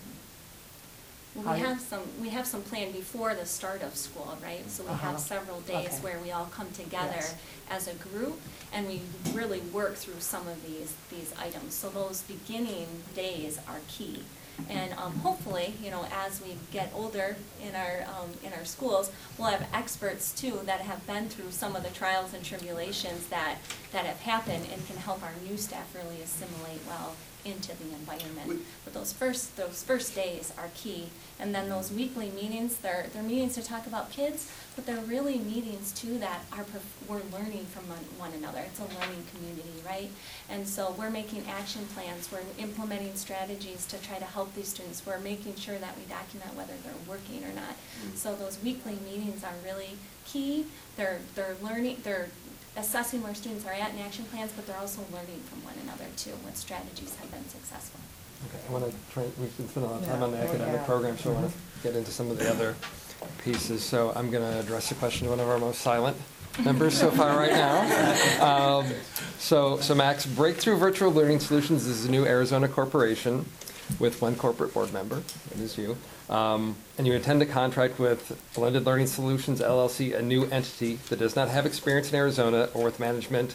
Well, How we you- have some, we have some planned before the start of school, right? So we Uh-huh. have several days Okay. where we all come together Yes. as a group, and we really work through some of these, these items. So those beginning days are key. And um, hopefully, you know, as we get older in our, um, in our schools, we'll have experts too that have been through some of the trials and tribulations that, that have happened and can help our new staff really assimilate well into the environment. But those first, those first days are key. And then those weekly meetings, they're, they're meetings to talk about kids, but they're really meetings too that are, perf- we're learning from one, one another. It's a learning community, right? And so we're making action plans, we're implementing strategies to try to help these students. We're making sure that we document whether they're working or not. So those weekly meetings are really key. They're, they're learning, they're assessing where students are at in action plans, but they're also learning from one another too, what strategies have been successful. Okay, I want to try, we've been spending a lot of time Yeah. on the Oh, academic yeah. program, so I want to get into some of the other pieces. So I'm going to address the question to one of our most silent members so far right now. Um, so, so Max, Breakthrough Virtual Learning Solutions is a new Arizona corporation with one corporate board member, it is you. Um, and you intend to contract with Blended Learning Solutions, L L C, a new entity that does not have experience in Arizona or with management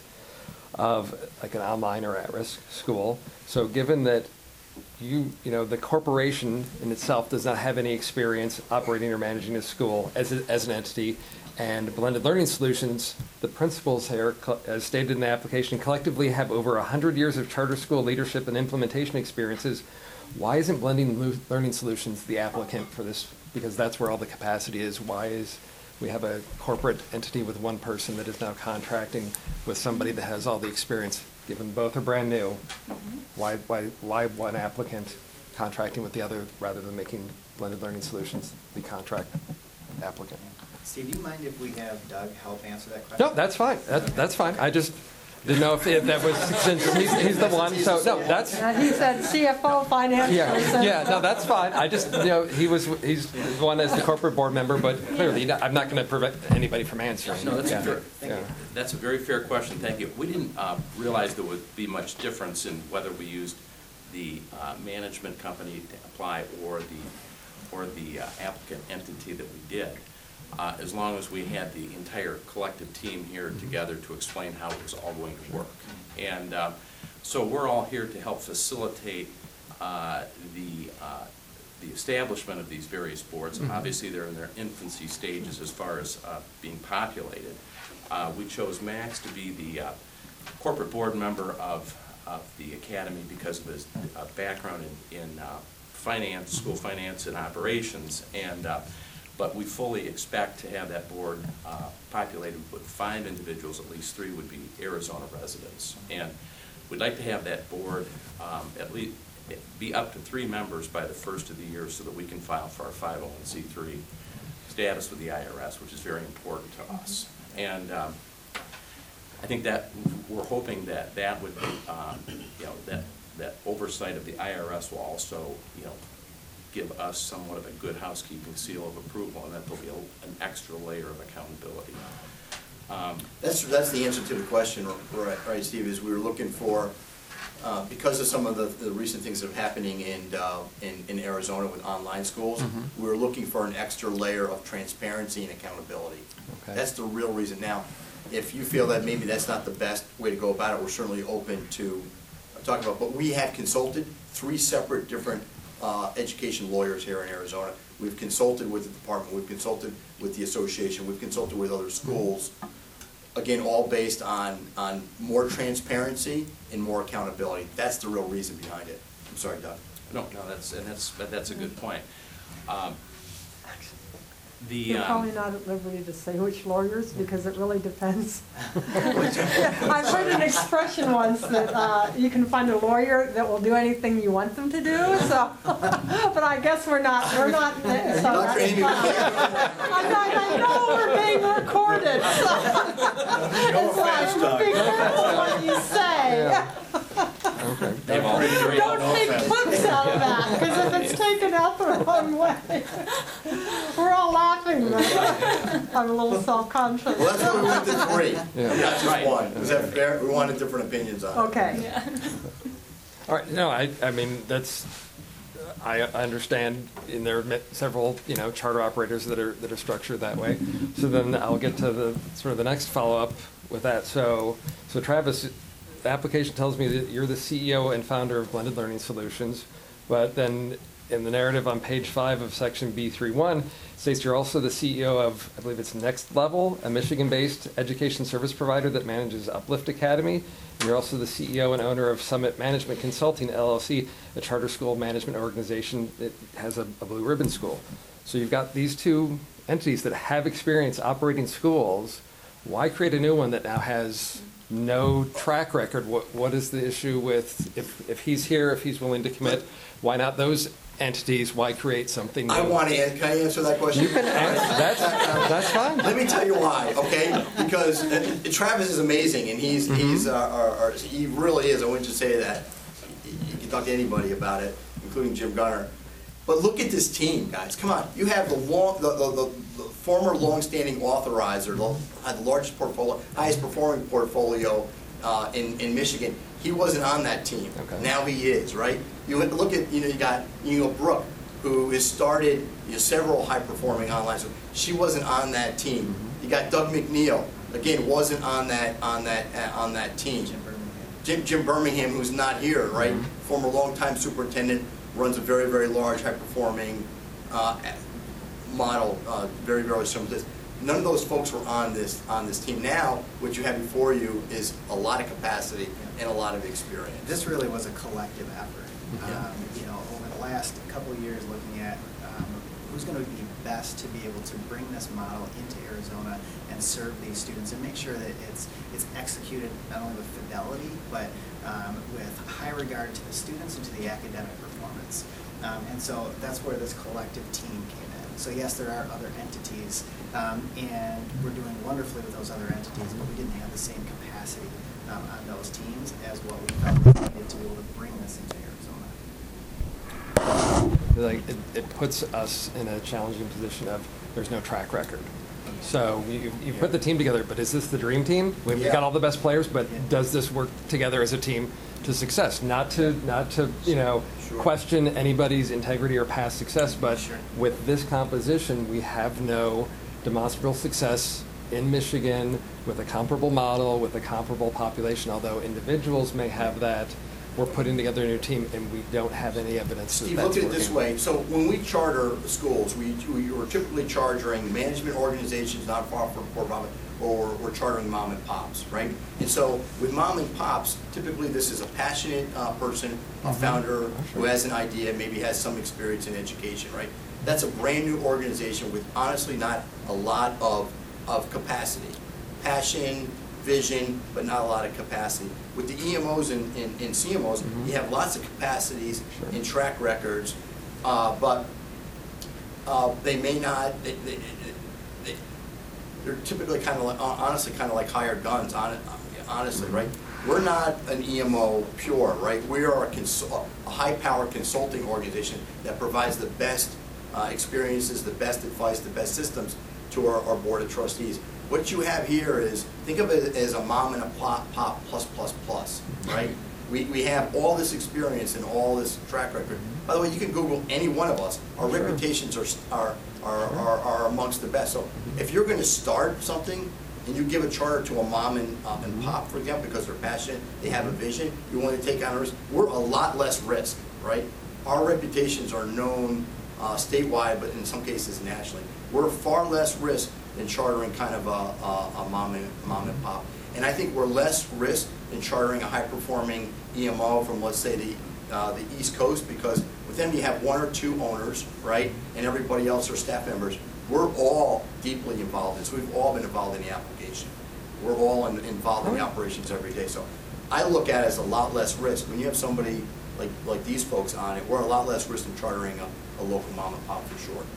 of like an online or at-risk school. So given that you, you know, the corporation in itself does not have any experience operating or managing a school as, a, as an entity, and Blended Learning Solutions, the principals here, co- as stated in the application, collectively have over one hundred years of charter school leadership and implementation experiences. Why isn't Blended Lu- Learning Solutions the applicant for this? Because that's where all the capacity is. Why is we have a corporate entity with one person that is now contracting with somebody that has all the experience, given both are brand new? Mhm. Why, why, why one applicant contracting with the other rather than making Blended Learning Solutions the contract applicant? Steve, do you mind if we have Doug help answer that question? No, that's fine. That, that's fine. I just didn't know if, if that was, since he's, he's the one, so, no, that's, Uh, He said C F O, finance yeah, person. yeah, no, that's fine. I just, you know, he was, he's the one as the corporate board member, but clearly, I'm not going to prevent anybody from answering. No, that's a Yeah. fair, Yeah. that's a very fair question, thank you. We didn't uh, realize there would be much difference in whether we used the uh, management company to apply or the, or the uh, applicant entity that we did, uh, as long as we had the entire collective team here together to explain how it was all going to work. And uh, so we're all here to help facilitate uh, the uh, the establishment of these various boards. Mhm. Obviously, they're in their infancy stages as far as uh, being populated. Uh, we chose Max to be the uh, corporate board member of, of the academy because of his uh, background in, in uh, finance, school finance and operations. And, uh, but we fully expect to have that board uh, populated with five individuals, at least three would be Arizona residents. And we'd like to have that board um, at least be up to three members by the first of the year so that we can file for our five oh one c three status with the I R S, which is very important to us. And um, I think that we're hoping that that would, um, you know, that, that oversight of the I R S will also, you know, give us somewhat of a good housekeeping seal of approval, and that there'll be a, an extra layer of accountability. Um, That's, that's the answer to the question, right, right, Steve, is we were looking for, uh, because of some of the, the recent things that are happening in, uh, in, in Arizona with online schools, Mhm. we were looking for an extra layer of transparency and accountability. Okay. That's the real reason. Now, if you feel that maybe that's not the best way to go about it, we're certainly open to talking about, but we have consulted three separate different uh, education lawyers here in Arizona. We've consulted with the department, we've consulted with the association, we've consulted with other schools. Again, all based on, on more transparency and more accountability. That's the real reason behind it. I'm sorry, Doug. No, no, that's, and that's, but that's a good point. Um, The, You're um, probably not at liberty to say which lawyers, because it really depends. I've heard an expression once that uh, you can find a lawyer that will do anything you want them to do, so, but I guess we're not, we're not, so that's Doctor Amy, fine. I'm not, I know we're being recorded, so. It's like, be careful what you say. Okay. they've all been great. Don't take clips out of that, because if it's taken out the wrong way, we're all laughing, but I'm a little self-conscious. Well, that's why we went to three, Yeah. not just Right. one. Is that fair? We wanted different opinions on it. Okay. All right, no, I, I mean, that's, I I understand, and there are mi- several, you know, charter operators that are, that are structured that way. So then I'll get to the, sort of the next follow-up with that. So, so Travis, the application tells me that you're the C E O and founder of Blended Learning Solutions, but then in the narrative on page five of section B three one, states you're also the C E O of, I believe it's Next Level, a Michigan-based education service provider that manages Uplift Academy. And you're also the C E O and owner of Summit Management Consulting, L L C, a charter school management organization that has a, a blue ribbon school. So you've got these two entities that have experience operating schools. Why create a new one that now has no track record? What, what is the issue with, if, if he's here, if he's willing to commit, why not those entities? Why create something new? I want to, can I answer that question? You can answer, that's, that's fine. Let me tell you why, okay? Because uh, Travis is amazing, and he's, Mhm. he's, our- our- our- he really is, I wouldn't just say that. You can talk to anybody about it, including Jim Gunner. But look at this team, guys, come on. You have the long, the, the, the the former longstanding authorizer, the, had the largest portfolio, highest performing portfolio uh, in, in Michigan. He wasn't on that team. Okay. Now he is, right? You look at, you know, you got, you know, Brooke, who has started, you know, several high-performing online schools. She wasn't on that team. You got Doug McNeil, again, wasn't on that, on that, uh, on that team. Jim Birmingham. Jim, Jim Birmingham, who's not here, right? Former longtime superintendent, runs a very, very large, high-performing uh, model, uh, very, very similar to this. None of those folks were on this, on this team. Now, what you have before you is a lot of capacity and a lot of experience. This really was a collective effort. Yeah. Um, You know, over the last couple of years, looking at um, who's going to be best to be able to bring this model into Arizona and serve these students and make sure that it's it's executed not only with fidelity, but um, with high regard to the students and to the academic performance. Um, And so that's where this collective team came in. So yes, there are other entities, um, and we're doing wonderfully with those other entities, but we didn't have the same capacity um, on those teams as what we felt we needed to be able to bring this into Arizona. Like, it, it puts us in a challenging position of, there's no track record. So you, you put the team together, but is this the dream team? We've Yeah. got all the best players, but Yeah. does this work together as a team to success? Not to, not to, you know, Sure. question anybody's integrity or past success, but Sure. with this composition, we have no demonstrable success in Michigan with a comparable model, with a comparable population, although individuals may have that. We're putting together a new team, and we don't have any evidence that Steve, that's look at it this working. way. So when we charter schools, we, we are typically chartering management organizations not far from for-profit, or we're chartering mom and pops, right? And so with mom and pops, typically this is a passionate uh, person, a founder who has an idea, maybe has some experience in education, right? That's a brand new organization with honestly not a lot of, of capacity. Passion, vision, but not a lot of capacity. With the E M Os and, and, and C M Os, Mhm. you have lots of capacities Sure. and track records, uh, but uh, they may not, they, they, they, they're typically kind of like, honestly, kind of like hired guns, hon- honestly, right? We're not an E M O pure, right? We are a, consult, a high-powered consulting organization that provides the best uh, experiences, the best advice, the best systems to our, our board of trustees. What you have here is, think of it as a mom and a pop, pop plus plus plus, right? We, we have all this experience and all this track record. By the way, you can Google any one of us. Our Sure. reputations are, are, are, are, are amongst the best. So if you're gonna start something and you give a charter to a mom and, uh, and pop, for example, because they're passionate, they have a vision, you want to take on a risk, we're a lot less risk, right? Our reputations are known uh, statewide, but in some cases nationally. We're far less risk than chartering kind of a, a, a mom and mom and pop. And I think we're less risk than chartering a high-performing E M O from, let's say, the uh, the East Coast, because with them you have one or two owners, right, and everybody else are staff members. We're all deeply involved, and so we've all been involved in the application. We're all in, involved in the operations every day. So I look at it as a lot less risk. When you have somebody like like these folks on it, we're a lot less risk than chartering a, a local mom and pop for sure.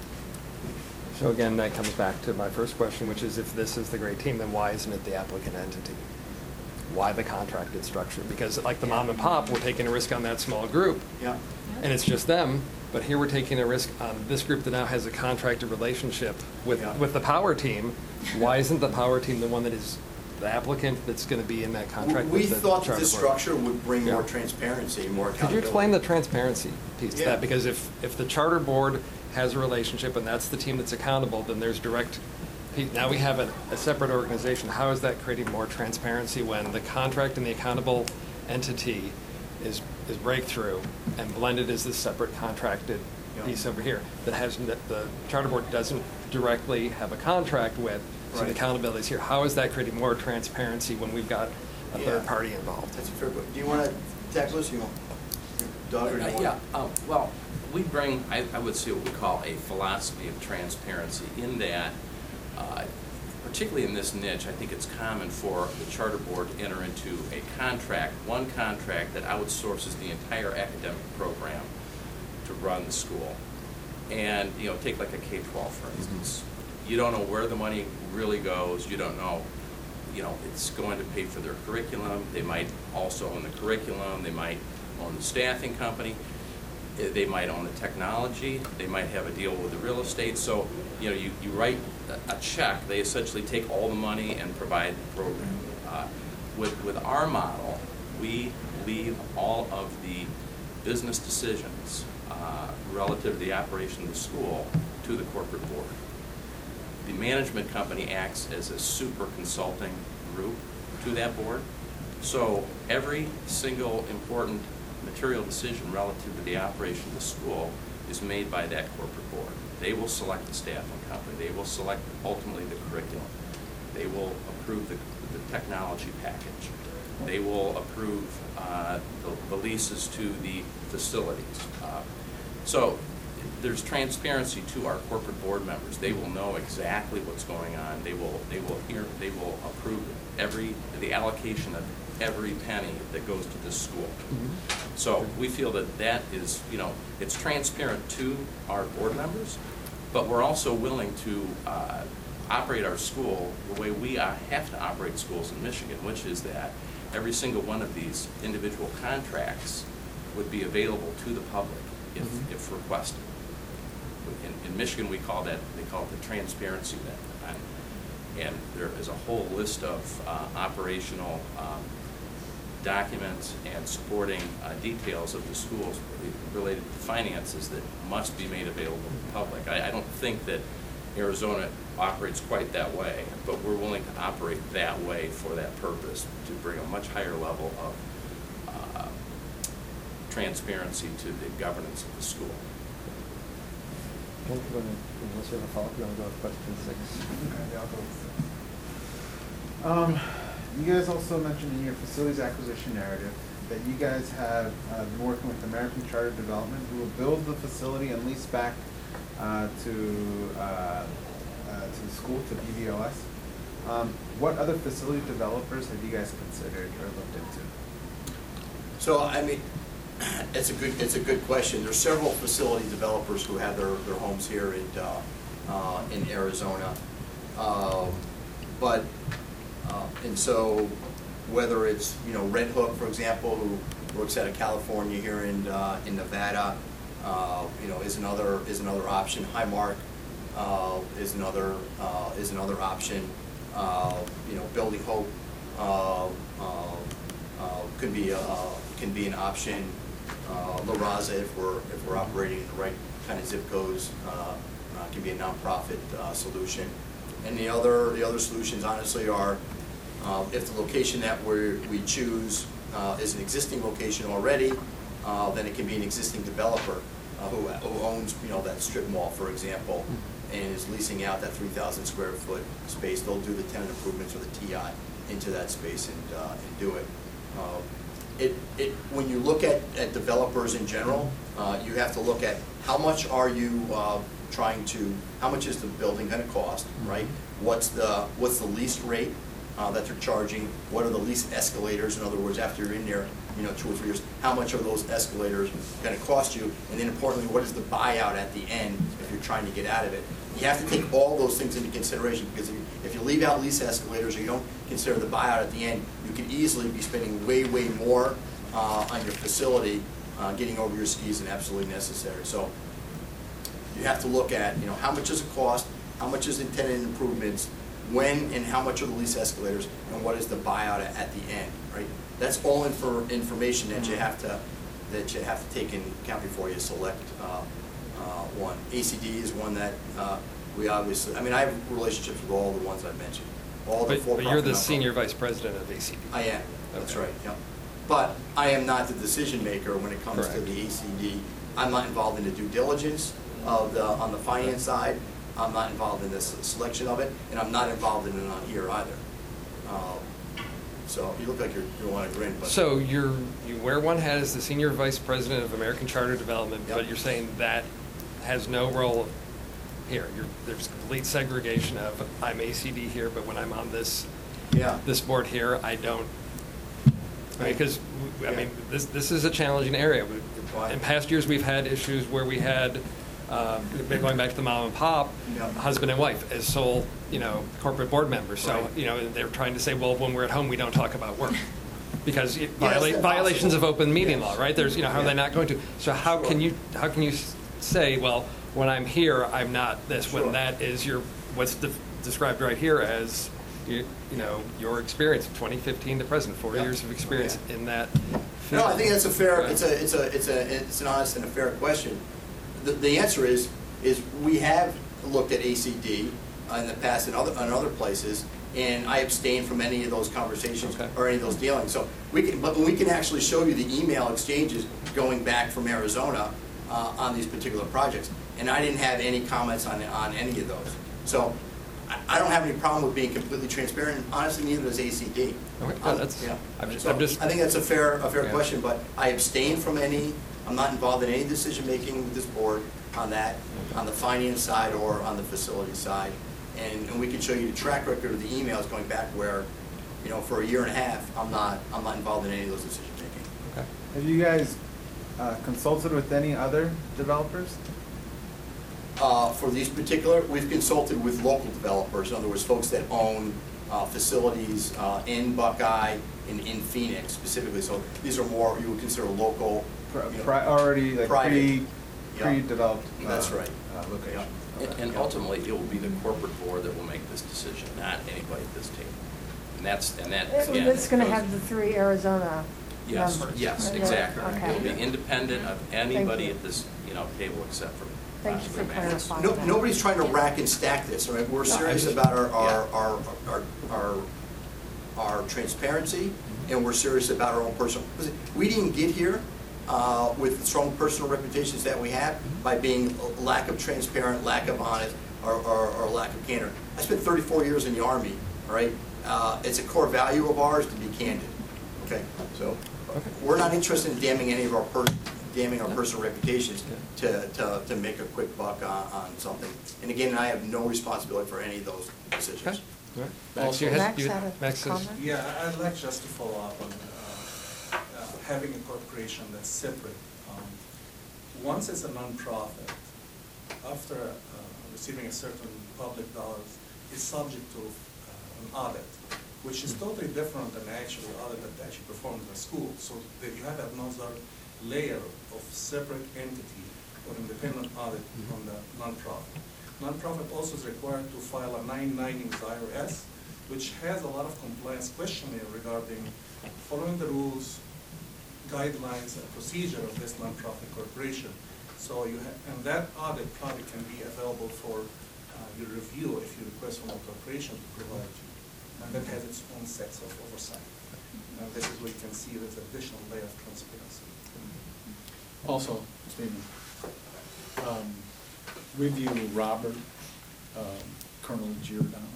So again, that comes back to my first question, which is if this is the great team, then why isn't it the applicant entity? Why the contracted structure? Because like the mom and pop, we're taking a risk on that small group, Yeah. and it's just them, but here we're taking a risk on this group that now has a contracted relationship with, Yeah. with the power team. Why isn't the power team the one that is the applicant that's going to be in that contract We with the thought that charter this board? structure would bring more Yeah. transparency, more Could accountability. you explain the transparency piece to Yeah. that? Because if, if the charter board has a relationship and that's the team that's accountable, then there's direct, now we have a, a separate organization. How is that creating more transparency when the contract and the accountable entity is, is Breakthrough and blended is this separate contracted Yeah. piece over here that has, that the charter board doesn't directly have a contract with, so the Right. accountability is here. How is that creating more transparency when we've got a Yeah. third party involved? That's a fair question. Do you want to tackle this? You want, Doug, or do you Uh, want? Yeah, uh, well, we bring, I, I would say what we call a philosophy of transparency in that, uh, particularly in this niche, I think it's common for the charter board to enter into a contract, one contract that outsources the entire academic program to run the school. And, you know, take like a K twelve, for instance. You don't know where the money really goes, you don't know, you know, it's going to pay for their curriculum, they might also own the curriculum, they might own the staffing company, eh, they might own the technology, they might have a deal with the real estate. So, you know, you, you write a, a check, they essentially take all the money and provide the program. Uh, with, with our model, we leave all of the business decisions uh, relative to the operation of the school to the corporate board. The management company acts as a super consulting group to that board. So every single important material decision relative to the operation of the school is made by that corporate board. They will select the staffing company. They will select ultimately the curriculum. They will approve the, the technology package. They will approve uh, the, the leases to the facilities. Uh, so there's transparency to our corporate board members. They will know exactly what's going on. They will they will hear they will approve every the allocation of every penny that goes to this school. Mm-hmm. So we feel that that is, you know, it's transparent to our board members, but we're also willing to uh, operate our school the way we uh, have to operate schools in Michigan, which is that every single one of these individual contracts would be available to the public if, Mhm. if requested. In, in Michigan, we call that, they call it the transparency method. And, and there is a whole list of uh, operational um, documents and supporting uh, details of the schools related to finances that must be made available to the public. I, I don't think that Arizona operates quite that way, but we're willing to operate that way for that purpose, to bring a much higher level of uh, transparency to the governance of the school. Unless you have a follow-up, you want to go with question six? Okay, I'll go with six. Um, you guys also mentioned in your facilities acquisition narrative that you guys have uh, been working with American Charter Development, who will build the facility and lease back uh, to uh, uh, to the school, to B V O S. Um, what other facility developers have you guys considered or looked into? So, I mean, it's a good, it's a good question. There's several facility developers who have their, their homes here in, uh, uh, in Arizona. Um, But, uh, and so whether it's, you know, Red Hook, for example, who works out of California here in, uh, in Nevada, uh, you know, is another, is another option. Highmark, uh, is another, uh, is another option. uh, you know, Building Hope, uh, uh, uh, could be, a- uh, can be an option. Uh, La Raza, if we're, if we're operating in the right kind of zip codes, uh, uh, can be a nonprofit, uh, solution. And the other, the other solutions honestly are, uh, if the location that we we choose, uh, is an existing location already, uh, then it can be an existing developer, uh, who, who owns, you know, that strip mall, for example, and is leasing out that three thousand square foot space. They'll do the tenant improvements or the T I into that space and, uh, and do it. Uh, It, it, when you look at, at developers in general, uh, you have to look at how much are you, uh, trying to, how much is the building gonna cost, right? What's the, what's the lease rate, uh, that they're charging? What are the lease escalators? In other words, after you're in there, you know, two or three years, how much are those escalators gonna cost you? And then importantly, what is the buyout at the end if you're trying to get out of it? You have to take all those things into consideration, because if you, if you leave out lease escalators or you don't consider the buyout at the end, you could easily be spending way, way more uh, on your facility, uh, getting over your skis than absolutely necessary. So you have to look at, you know, how much does it cost, how much is in tenant improvements, when and how much are the lease escalators, and what is the buyout at, at the end, right? That's all infor information that you have to, that you have to take into account before you select uh, Uh, one. A C D is one that uh, we obviously, I mean, I have relationships with all the ones I mentioned, all the But, but for-profit. you're the nonprofit. senior vice president of A C D. I am, that's Okay. right, yeah. But I am not the decision maker when it comes to Correct. the A C D. I'm not involved in the due diligence of the, on the finance side. I'm not involved in the s- selection of it, and I'm not involved in it on here either. Um, So you look like you're, you want to grin, but. So you're, you wear one hat as the senior vice president of American Charter Development, Yep. but you're saying that has no role here. You're, there's complete segregation of, I'm A C D here, but when I'm on this, Yeah. this board here, I don't. Right, because, I Yeah. mean, this, this is a challenging area. We- Why? In past years, we've had issues where we had, um, going back to the mom and pop, Yeah. husband and wife as sole, you know, corporate board members. So, Right. you know, they're trying to say, well, when we're at home, we don't talk about work. Because it Yeah, viola- that's violations of possible. open meeting Yes. law, right? There's, you know, how are they Yeah. not going to? So how can Sure. you, how can you s- say, well, when I'm here, I'm not this, Sure. when that is your, what's de- described right here as, you you know, your experience, twenty fifteen to present, four Yeah. years of experience Yeah. in that No, I think that's a fair, Yeah. it's a, it's a, it's a, it's an honest and a fair question. The, the answer is, is we have looked at A C D in the past and other, and other places, and I abstain from any of those conversations Okay. or any of those dealings. So we can, but we can actually show you the email exchanges going back from Arizona uh, on these particular projects. And I didn't have any comments on, on any of those. So I, I don't have any problem with being completely transparent, and honestly, neither does A C D. Okay, no, that's- Yeah. I'm just- So I'm just- I think that's a fair, a fair Yeah. question, but I abstain from any, I'm not involved in any decision-making with this board on that, on the finance side or on the facility side. And, and we can show you the track record of the emails going back where, you know, for a year and a half, I'm not, I'm not involved in any of those decision-making. Okay. Have you guys uh, consulted with any other developers? Uh, for these particular, we've consulted with local developers, in other words, folks that own uh, facilities uh, in Buckeye, in, in Phoenix specifically. So these are more, you would consider local. Pri- you know, pri- already like private. pre, Yeah. pre-developed? That's uh, right. uh, Location. Yeah. And- And ultimately, it will be the corporate board that will make this decision, not anybody at this table. And that's, and that, again. It's going to goes- have the three Arizona Yes, members. yes, right? exactly. Okay. It will be independent of anybody you. at this, you know, table except for Thank you for possibly managers. clarifying. No, that. nobody's trying to rack and stack this, all right? We're No, I serious just- about our, our, Yeah. our, our, our, our transparency, and we're serious about our own personal, listen, we didn't get here uh, with strong personal reputations that we have by being a lack of transparent, lack of honest, or, or, or lack of candor. I spent thirty-four years in the Army, all right? Uh, it's a core value of ours to be candid, okay? So, Okay. we're not interested in damning any of our per, damning our personal reputations to, to, to make a quick buck on, on something. And again, I have no responsibility for any of those Okay. decisions. All right. Max, Also- you had- Max you- had a Max says- comment? Yeah, I'd like just to follow up on uh, uh, having a corporation that's separate. Um, Once it's a nonprofit, after uh, receiving a certain public dollars, it's subject to uh, an audit, which is totally different than actually audit that actually performed in the school. So that you have another layer of separate entity or independent audit on the nonprofit. Nonprofit also is required to file a nine ninety with I R S which has a lot of compliance questionnaire regarding following the rules, guidelines, and procedure of this nonprofit corporation. So you have, and that audit probably can be available for uh, your review if you request from the corporation to provide you. And that has its own sets of oversight. And this is where you can see there's additional layer of transparency. Also, Stephen, um, we view Robert, um, Colonel Giordano,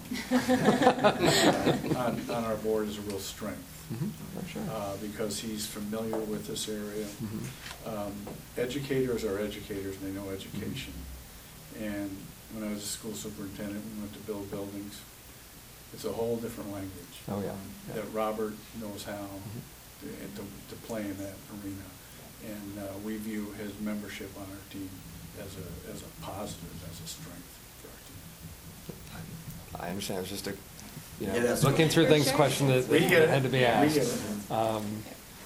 on, on our board as a real strength. Mhm, for sure. Uh, because he's familiar with this area. Mhm. Um, educators are educators, and they know education. And when I was a school superintendent, we went to build buildings. It's a whole different language. Oh, yeah. um, Yeah. That Robert knows how Mhm. to, to, to play in that arena. And uh, we view his membership on our team as a, as a positive, as a strength for our team. I understand, it was just a, you know, Yeah, that's looking okay. through For things, sure. question that We that get it. had to be We asked. get it. Um,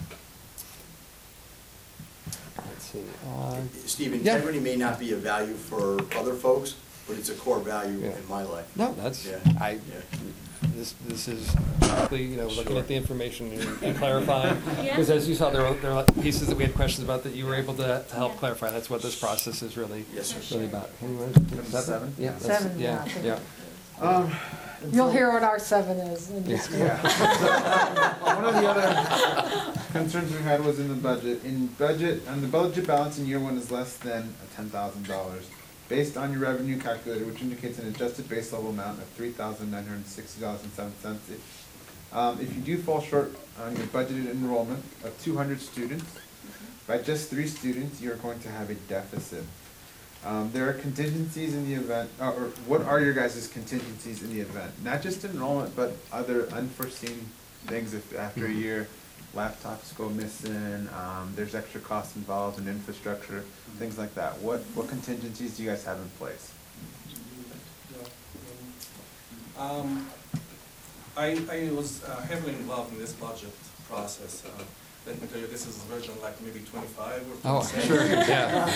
Let's see. uh, Steve, yeah. integrity may not be a value for other folks, but it's a core value Yeah. in my life. No, that's, Yeah. I, Yeah. this, this is, strictly, you know, looking Sure. at the information and- and clarifying. Yeah. Because as you saw, there were, there were pieces that we had questions about that you were able to, to help Yeah. clarify. That's what this process is really, Yes, sir. really about. Anyone? Seven? Seven? Yeah. that's- Seven, yeah, I Yeah, think. yeah. Um, and You'll so- hear what our seven is in just a minute. Yeah. One of the other concerns we had was in the budget. In budget, and the budget balance in year one is less than ten thousand dollars. Based on your revenue calculator, which indicates an adjusted base level amount of three thousand nine hundred sixty dollars and seven cents. Um, if you do fall short on your budgeted enrollment of two hundred students, by just three students, you're going to have a deficit. Um, there are contingencies in the event, or, or what are your guys' contingencies in the event? Not just enrollment, but other unforeseen things if after a year laptops go missing, um, there's extra costs involved in infrastructure, things like that. What, what contingencies do you guys have in place? Um, I, I was uh, heavily involved in this budget process. Uh, Let me tell you, this is version like maybe twenty-five or Oh, twenty-seven. sure, yeah.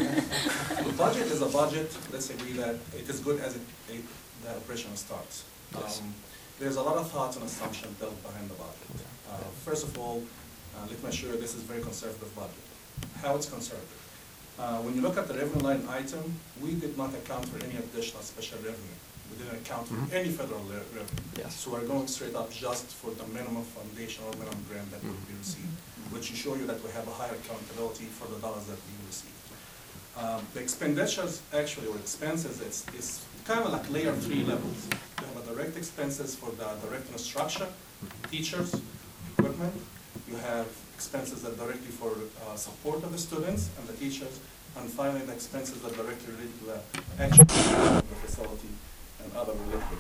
The budget is a budget. Let's agree that it is good as it, it, the operation starts. Yes. Um, There's a lot of thoughts and assumptions built behind the budget. Uh, First of all, uh, let me assure you this is a very conservative budget. How it's conservative? Uh, When you look at the revenue line item, we did not account for any additional special revenue. We didn't account for Mhm. any federal re- revenue. Yes. So we're going straight up just for the minimum foundation or minimum grant that will be Mhm. received, which will show you that we have a higher accountability for the dollars that we receive. Um, The expenditures, actually, or expenses, it's, it's kind of like layer three levels. You have a direct expenses for the direct instruction, teachers, equipment. You have expenses that directly for uh, support of the students and the teachers. And finally, the expenses that directly relate to the actual of the facility and other related.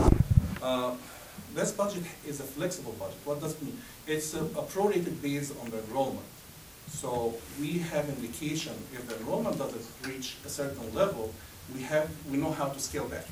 Uh, This budget is a flexible budget. What does it mean? It's a a prorated based on the enrollment. So we have indication if the enrollment doesn't reach a certain level, we have, we know how to scale back.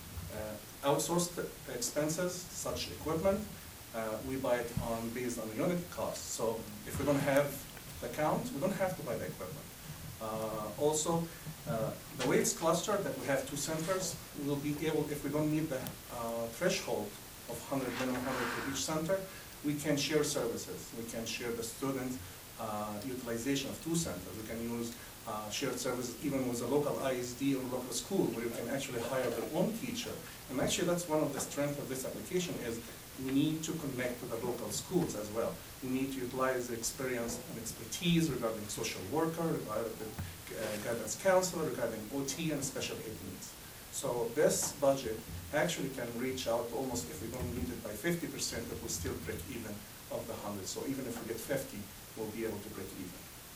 Uh, Outsourced expenses, such equipment, uh, we buy it on, based on the unit cost. So if we don't have the count, we don't have to buy the equipment. Uh, Also, uh, the way it's clustered, that we have two centers, we'll be able, if we don't meet the uh, threshold of one hundred, minimum one hundred for each center, we can share services. We can share the student uh, utilization of two centers. We can use uh, shared services even with a local I S D or local school, where you can actually hire their own teacher. And actually, that's one of the strengths of this application is we need to connect to the local schools as well. We need to utilize the experience and expertise regarding social worker, regarding uh, guidance counselor, regarding O T and special ed needs. So this budget actually can reach out almost, if we don't meet it by fifty percent, it will still break even of the hundred. So even if we get fifty, we'll be able to break even.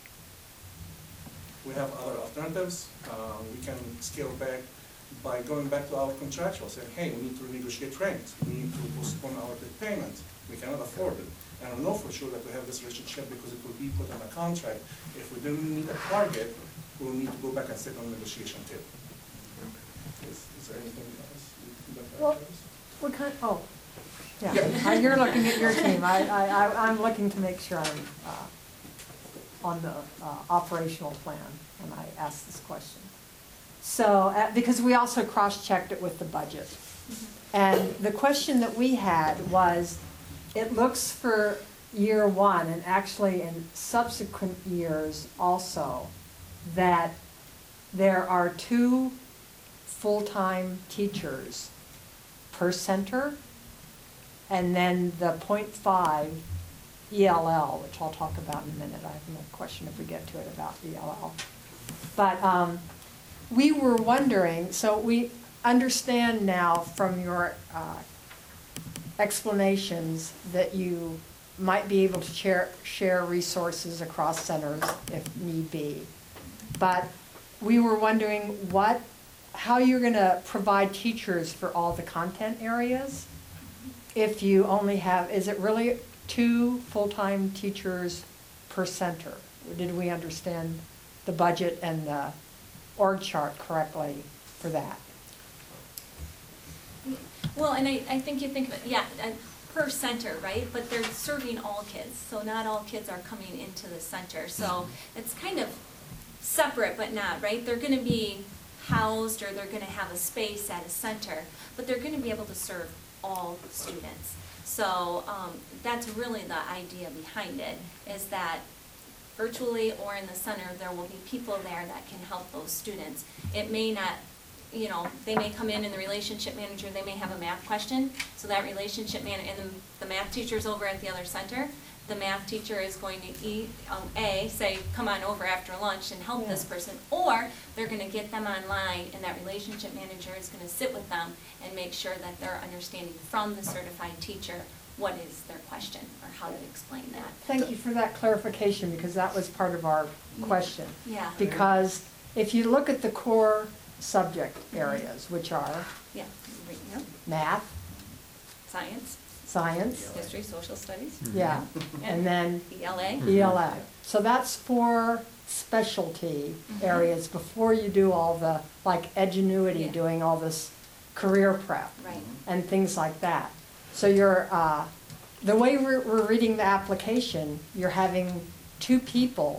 We have other alternatives. Uh, we can scale back by going back to our contractual, saying, hey, we need to renegotiate rent, we need to postpone our debt payment, we cannot afford it. And I know for sure that we have this relationship because it will be put on a contract. If we didn't meet a target, we'll need to go back and sit on the negotiation table. Is, is there anything else? you'd like to Well, add? What kind, oh, yeah, Yeah. Uh, you're looking at your team, I, I, I- I'm looking to make sure I'm, uh, on the, uh, operational plan when I ask this question. So, uh, because we also cross-checked it with the budget. And the question that we had was, it looks for year one, and actually in subsequent years also, that there are two full-time teachers per center, and then the point five E L L, which I'll talk about in a minute. I have a question if we get to it about E L L. But um, we were wondering, so we understand now from your uh, explanations that you might be able to share, share resources across centers if need be. But we were wondering what, how you're going to provide teachers for all the content areas if you only have, is it really two full-time teachers per center? Did we understand the budget and the org chart correctly for that? Well, and I, I think you think of it, yeah, uh, per center, right? But they're serving all kids, so not all kids are coming into the center. So it's kind of separate, but not, right? They're going to be housed, or they're going to have a space at a center, but they're going to be able to serve all students. So um, that's really the idea behind it, is that virtually or in the center, there will be people there that can help those students. It may not, you know, they may come in and the relationship manager, they may have a math question, so that relationship man, and the math teacher's over at the other center, the math teacher is going to eat, um, A, say, come on over after lunch and help this person, or they're gonna get them online, and that relationship manager is gonna sit with them and make sure that they're understanding from the certified teacher what is their question, or how to explain that. Thank you for that clarification, because that was part of our question. Yeah. Because if you look at the core subject areas, which are Yeah, right, yeah. math, Science, science, history, social studies. yeah, and then E L A. E L A. So that's four specialty Mhm. areas before you do all the, like Edgenuity, Yeah. doing all this career prep Right. and things like that. So you're, uh, the way we're, we're reading the application, you're having two people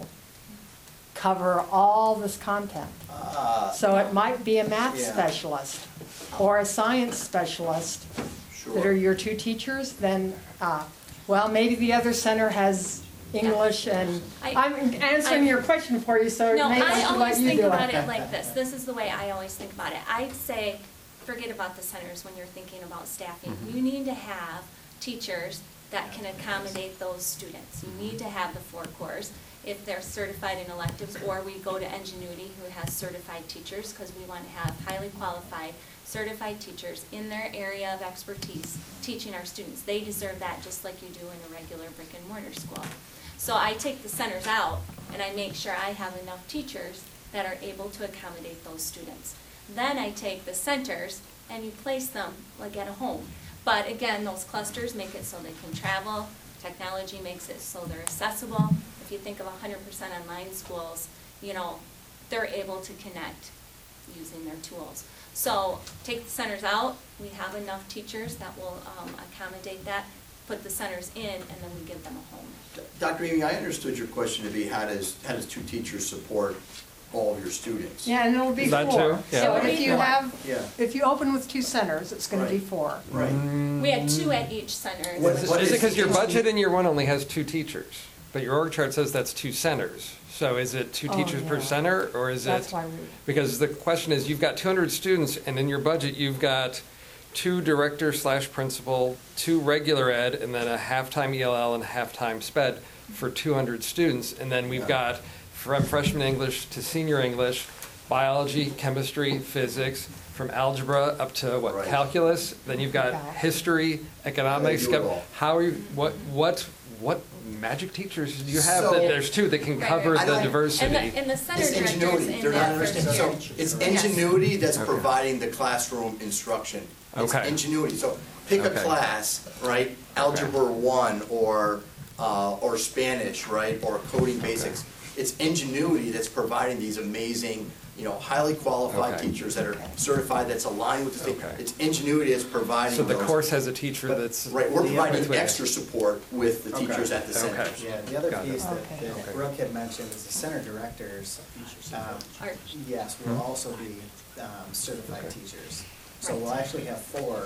cover all this content. Uh, So it might be a math Yeah. specialist or a science specialist that are Sure. your two teachers, then, uh, well, maybe the other center has English and, I- I'm answering I- your question for you, so No, maybe I I should always let you think do about it. it like this. This is the way I always think about it. I'd say, forget about the centers when you're thinking about staffing. Mhm. You need to have teachers that can accommodate those students. You need to have the four cores if they're certified in electives, or we go to Ingenuity, who has certified teachers, because we want to have highly qualified, certified teachers in their area of expertise teaching our students. They deserve that just like you do in a regular brick and mortar school. So I take the centers out, and I make sure I have enough teachers that are able to accommodate those students. Then I take the centers and you place them like at a home. But again, those clusters make it so they can travel. Technology makes it so they're accessible. If you think of one hundred percent online schools, you know, they're able to connect using their tools. So take the centers out, we have enough teachers that will um, accommodate that, put the centers in, and then we give them a home. Doctor Amy, I understood your question to be, how does, how does two teachers support all of your students? Yeah, and it'll be That four. too? Yeah. So if you Four. have, Yeah. if you open with two centers, it's gonna be Right. four. Right. We had two at each center. What- Is what it is- because your budget in year one only has two teachers, but your org chart says that's two centers? So is it two Oh, teachers per yeah. center, or is it? That's why we, Because the question is, you've got two hundred students, and in your budget, you've got two director slash principal, two regular ed, and then a half-time E L L and a half-time sped for two hundred students. And then we've got from freshman English to senior English, biology, chemistry, physics, from algebra up to what, Right. calculus? Then you've got Yeah. history, economics. They do it all. How are you, what, what, what magic teachers do you have So- that there's two that can Right, cover right. I the don't- And diversity? the, and the center It's directors ingenuity, in they're not that first understanding, year. so it's Yes. ingenuity that's Okay. providing the classroom instruction. It's Okay. ingenuity, so pick a Okay. class, right, algebra one, or, uh, or Spanish, right, or coding basics. It's ingenuity that's providing these amazing, you know, highly qualified Okay. teachers that are certified, that's aligned with the state. Okay. It's ingenuity that's providing So the those. course has a teacher But- that's. Right, we're The providing other- extra support with the Okay. teachers at the Okay. centers. Yeah, the other Got it. piece that, Okay. that Brooke had mentioned is the center directors, um, Are- yes, will Hmm. also be um, certified Okay. teachers. So we'll actually have four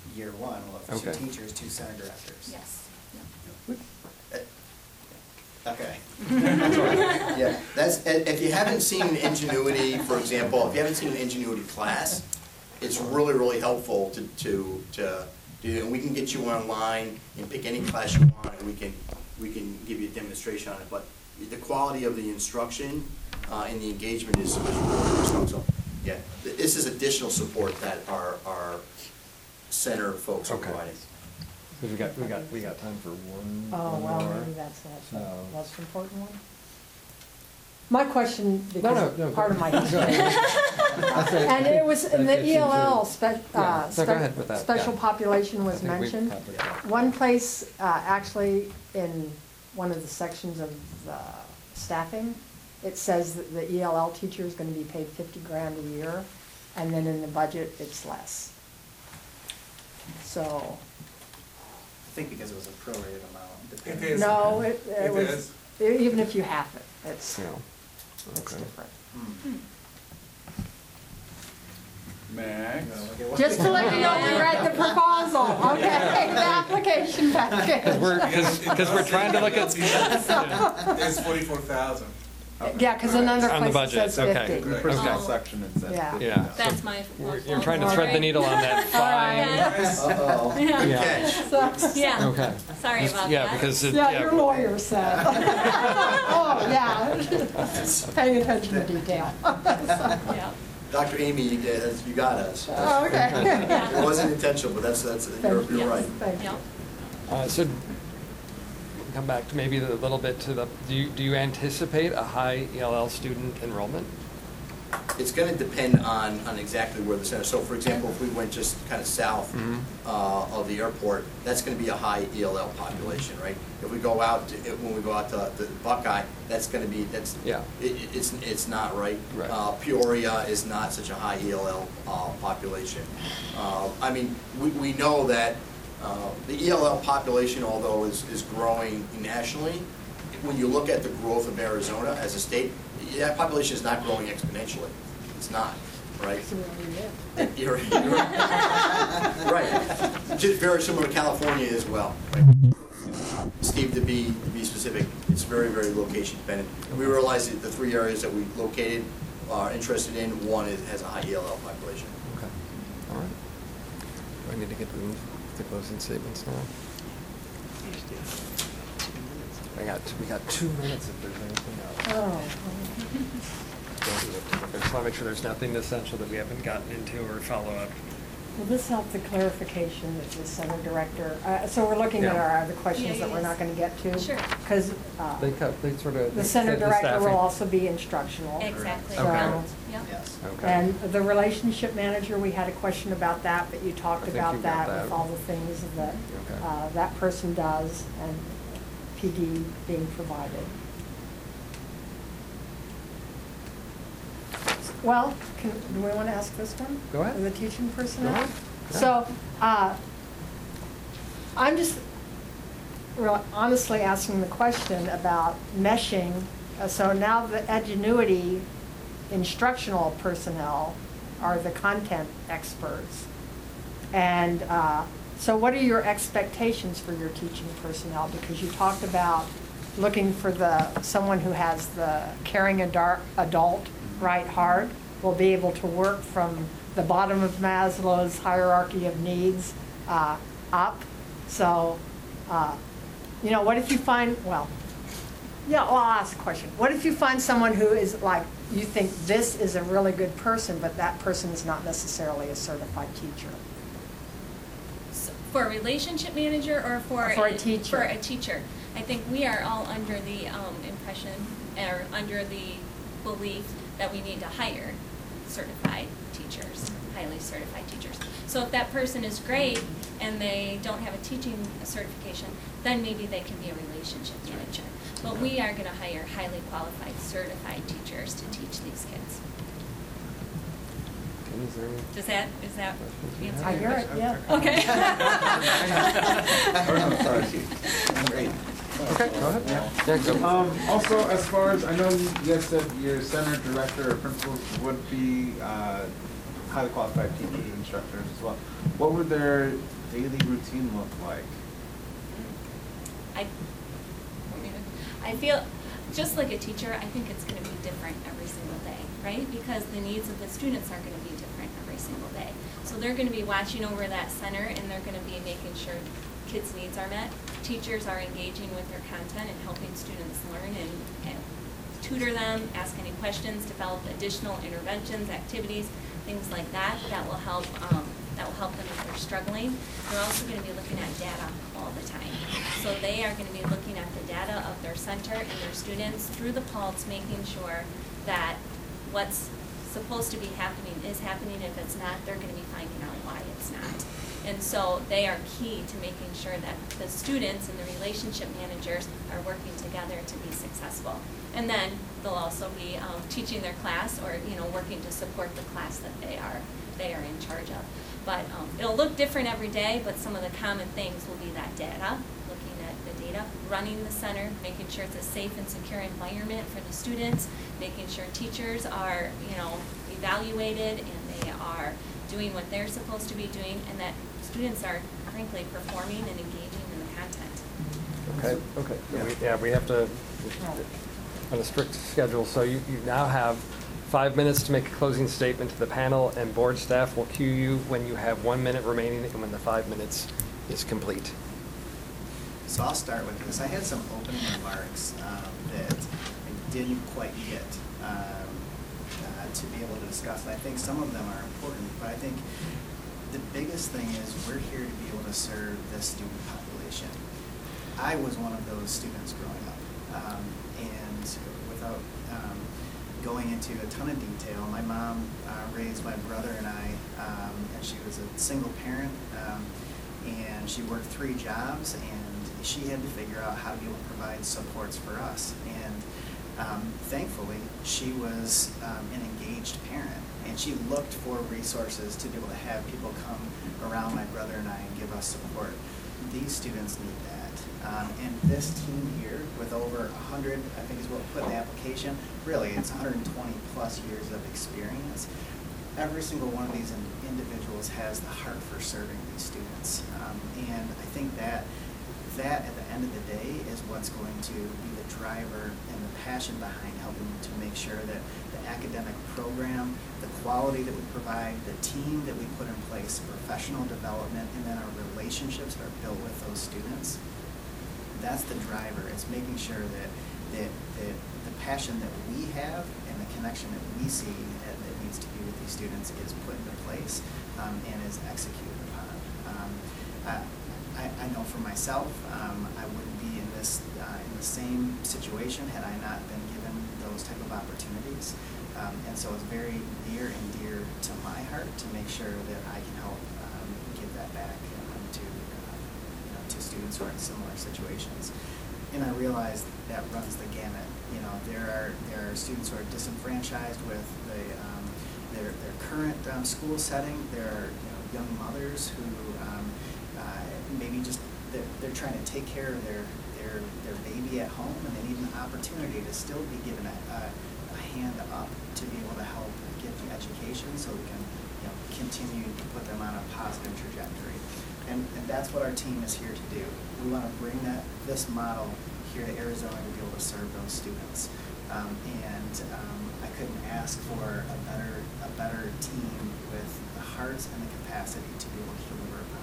year one, we'll have two Okay. teachers, two center directors. Yes. Okay. Yeah, that's, i- if you haven't seen an Ingenuity, for example, if you haven't seen an Ingenuity class, it's really, really helpful to, to, to do, and we can get you online and pick any class you want, and we can, we can give you a demonstration on it, but the quality of the instruction, uh, and the engagement is, is really, really strong, so, yeah, th- this is additional support that our, our center folks are Okay. providing. Because we got, we got, we got time for one, Oh, one well, more. maybe that's not the So- most important one. My question, No, no, because no. it's part of my go history. ahead. And it was, in That the gets E L L, into- spe- Yeah, uh, so go spe- ahead with that, special yeah. population I was think we mentioned. covered that. One place, uh, actually, in one of the sections of the staffing, it says that the E L L teacher is gonna be paid fifty grand a year, and then in the budget, it's less. So, I think because it was a prorated amount. It depending- is. no, it, it It was, is. e- even if you half it, it's, Yeah. it's Okay. different. Hmm. Max? No, okay, what- Just to let you know, we read the proposal, okay, the application package. Because we're, because, because we're trying to look at. It's forty-four thousand. Yeah, because another On the place it budget, says okay. fifty. In the personnel Oh. section, it says. Yeah. Yeah. That's my. You're you're trying to thread the needle on that All right. fine. Uh-oh, good Yeah. catch. So- Yeah. Okay. Sorry about that. Yeah, because it, Yeah, yeah. your lawyer said. Oh, yeah. Paying attention to detail. Yeah. Doctor Amy, you get- you got us. Oh, okay. It wasn't intentional, but that's, that's, you're, Thank you're Yes. right. Thank Yep. you. Uh, so, come back to maybe a little bit to the, do you, do you anticipate a high E L L student enrollment? It's gonna depend on, on exactly where the center, so for example, if we went just kind of south Mhm. uh, of the airport, that's gonna be a high E L L population, right? If we go out, to- if- when we go out to the Buckeye, that's gonna be, that's, Yeah. it, it- it's, it's not right. Right. Uh, Peoria is not such a high E L L uh, population. Uh, I mean, we, we know that uh, the E L L population, although is, is growing nationally, when you look at the growth of Arizona as a state, that population is not growing exponentially. It's not, right? So where we live. You're, you're, right. Just very similar to California as well. Right? Steve, to be to be specific, it's very, very location dependent. We realize that the three areas that we located are interested in, one is, has a high E L L population. Okay. All right. Do I need to get the, the closing statements now? I got, we got two minutes if there's anything else. Oh. I just want to make sure there's nothing essential that we haven't gotten into or follow up. Will this help the clarification that the center director, uh, so we're looking at Yeah. our other questions Yeah, that we're yes. not going to get to? Sure. Because They cut, they sort of. the center said director staffing. will also be instructional. Exactly. Okay. Yep. Yes. Okay. And the relationship manager, we had a question about that, but you talked I think about you got that with that. all the things that Okay. uh, that person does and P D being provided. Well, can, do we want to ask this one? Go ahead. The teaching personnel? Go ahead. Yeah. So, uh, I'm just real honestly asking the question about meshing. Uh, So now the Edgenuity instructional personnel are the content experts. And uh, so what are your expectations for your teaching personnel? Because you talked about looking for the, someone who has the caring adar- adult right heart, will be able to work from the bottom of Maslow's hierarchy of needs uh, up. So, uh, you know, what if you find, well, yeah, well, I'll ask a question. What if you find someone who is like, you think this is a really good person, but that person is not necessarily a certified teacher? So, for a relationship manager or for? For a teacher. For a teacher. I think we are all under the um, impression, or under the belief that we need to hire certified teachers, highly certified teachers. So if that person is great and they don't have a teaching certification, then maybe they can be a relationship manager. But we are gonna hire highly qualified, certified teachers to teach these kids. Okay, is there any- Does that, is that answer I your hear it, question? yeah. Okay. I'm sorry. Great. Okay, go ahead. Yeah, go. Um, also, as far as, I know you guys said your center director or principals would be, uh, highly qualified teachers and instructors as well. What would their daily routine look like? I, I feel, just like a teacher, I think it's gonna be different every single day, right? Because the needs of the students are gonna be different every single day. So they're gonna be watching over that center, and they're gonna be making sure kids' needs are met. Teachers are engaging with their content and helping students learn and, and tutor them, ask any questions, develop additional interventions, activities, things like that, that will help, um, that will help them if they're struggling. They're also gonna be looking at data all the time. So they are gonna be looking at the data of their center and their students through the pulse, making sure that what's supposed to be happening is happening. If it's not, they're gonna be finding out why it's not. And so they are key to making sure that the students and the relationship managers are working together to be successful. And then they'll also be um, teaching their class, or you know, working to support the class that they are they are in charge of. But um, it'll look different every day, but some of the common things will be that data, looking at the data, running the center, making sure it's a safe and secure environment for the students, making sure teachers are, you know, evaluated and they are doing what they're supposed to be doing, and that students are frankly performing and engaging in the content. Okay, okay. So we- Yeah, we have to, on a strict schedule, so you, you now have five minutes to make a closing statement to the panel, and board staff will cue you when you have one minute remaining and when the five minutes is complete. So I'll start with this. I had some opening remarks um, that I didn't quite get um, uh, to be able to discuss. I think some of them are important, but I think the biggest thing is we're here to be able to serve this student population. I was one of those students growing up, um, and without um, going into a ton of detail, my mom uh, raised my brother and I, um, and she was a single parent, um, and she worked three jobs, and she had to figure out how to be able to provide supports for us. And um, thankfully, she was um, an engaged parent, and she looked for resources to be able to have people come around my brother and I and give us support. These students need that. Um, and this team here, with over one hundred, I think is what we put in the application, really, it's one hundred twenty plus years of experience. Every single one of these in- individuals has the heart for serving these students. Um, and I think that that, at the end of the day, is what's going to be the driver and the passion behind helping to make sure that the academic program, the quality that we provide, the team that we put in place, professional development, and then our relationships that are built with those students, that's the driver. It's making sure that, that, that the passion that we have and the connection that we see that, that needs to be with these students is put into place um, and is executed upon. Um, I, I, I know for myself, um, I wouldn't be in this uh, in the same situation had I not been given those type of opportunities. Um, and so it's very near and dear to my heart to make sure that I can help um, give that back um, to uh, you know, to students who are in similar situations. And I realize that runs the gamut. You know, there are there are students who are disenfranchised with the um, their their current um, school setting. There are you know, young mothers who um, uh, maybe just they're, they're trying to take care of their their their baby at home, and they need an opportunity to still be given a, a, a hand up to be able to help get the education, so we can you know continue to put them on a positive trajectory. And, and that's what our team is here to do. We want to bring that this model here to Arizona to be able to serve those students. Um, and um, I couldn't ask for a better a better team with the hearts and the capacity to be able to deliver upon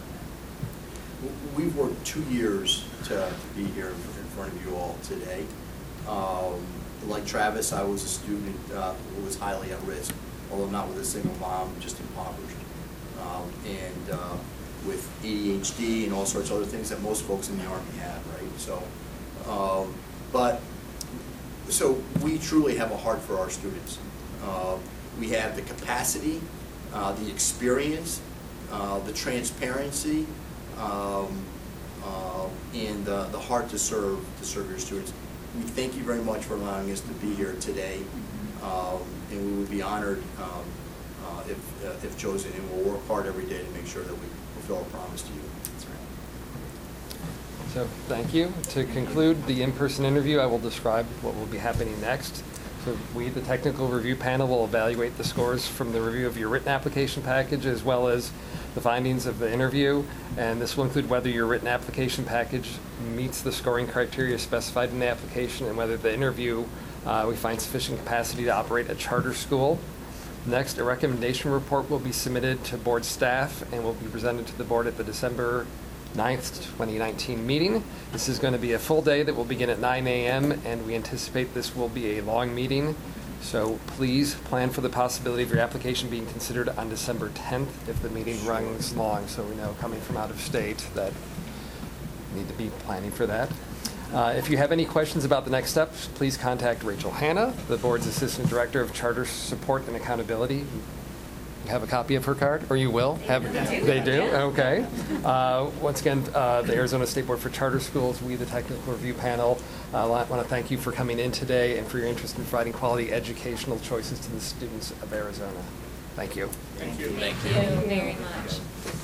that. We've worked two years to, to be here in front of you all today. Um, like Travis, I was a student uh, who was highly at risk, although not with a single mom, just impoverished. Um, and uh, with A D H D and all sorts of other things that most folks in the Army have, right? So, um, but, so we truly have a heart for our students. Uh, we have the capacity, uh, the experience, uh, the transparency, um, uh, and uh, the heart to serve to serve your students. We thank you very much for allowing us to be here today, um, and we would be honored um, uh, if uh, if chosen, and we'll work hard every day to make sure that we fulfill our promise to you. That's right. So, thank you. To conclude the in-person interview, I will describe what will be happening next. So we, the technical review panel, will evaluate the scores from the review of your written application package as well as the findings of the interview. And this will include whether your written application package meets the scoring criteria specified in the application and whether the interview, uh, we find sufficient capacity to operate a charter school. Next, a recommendation report will be submitted to board staff and will be presented to the board at the December ninth, twenty nineteen meeting. This is going to be a full day that will begin at nine A M and we anticipate this will be a long meeting. So please plan for the possibility of your application being considered on December tenth if the meeting runs long. So we know coming from out of state that we need to be planning for that. Uh, if you have any questions about the next steps, please contact Rachel Hanna, the board's Assistant Director of Charter Support and Accountability. You have a copy of her card, or you will? Have, they do? Okay. Uh, once again, uh, the Arizona State Board for Charter Schools, we, the Technical Review Panel, I uh, want to thank you for coming in today and for your interest in providing quality educational choices to the students of Arizona. Thank you. Thank you. Thank you very much.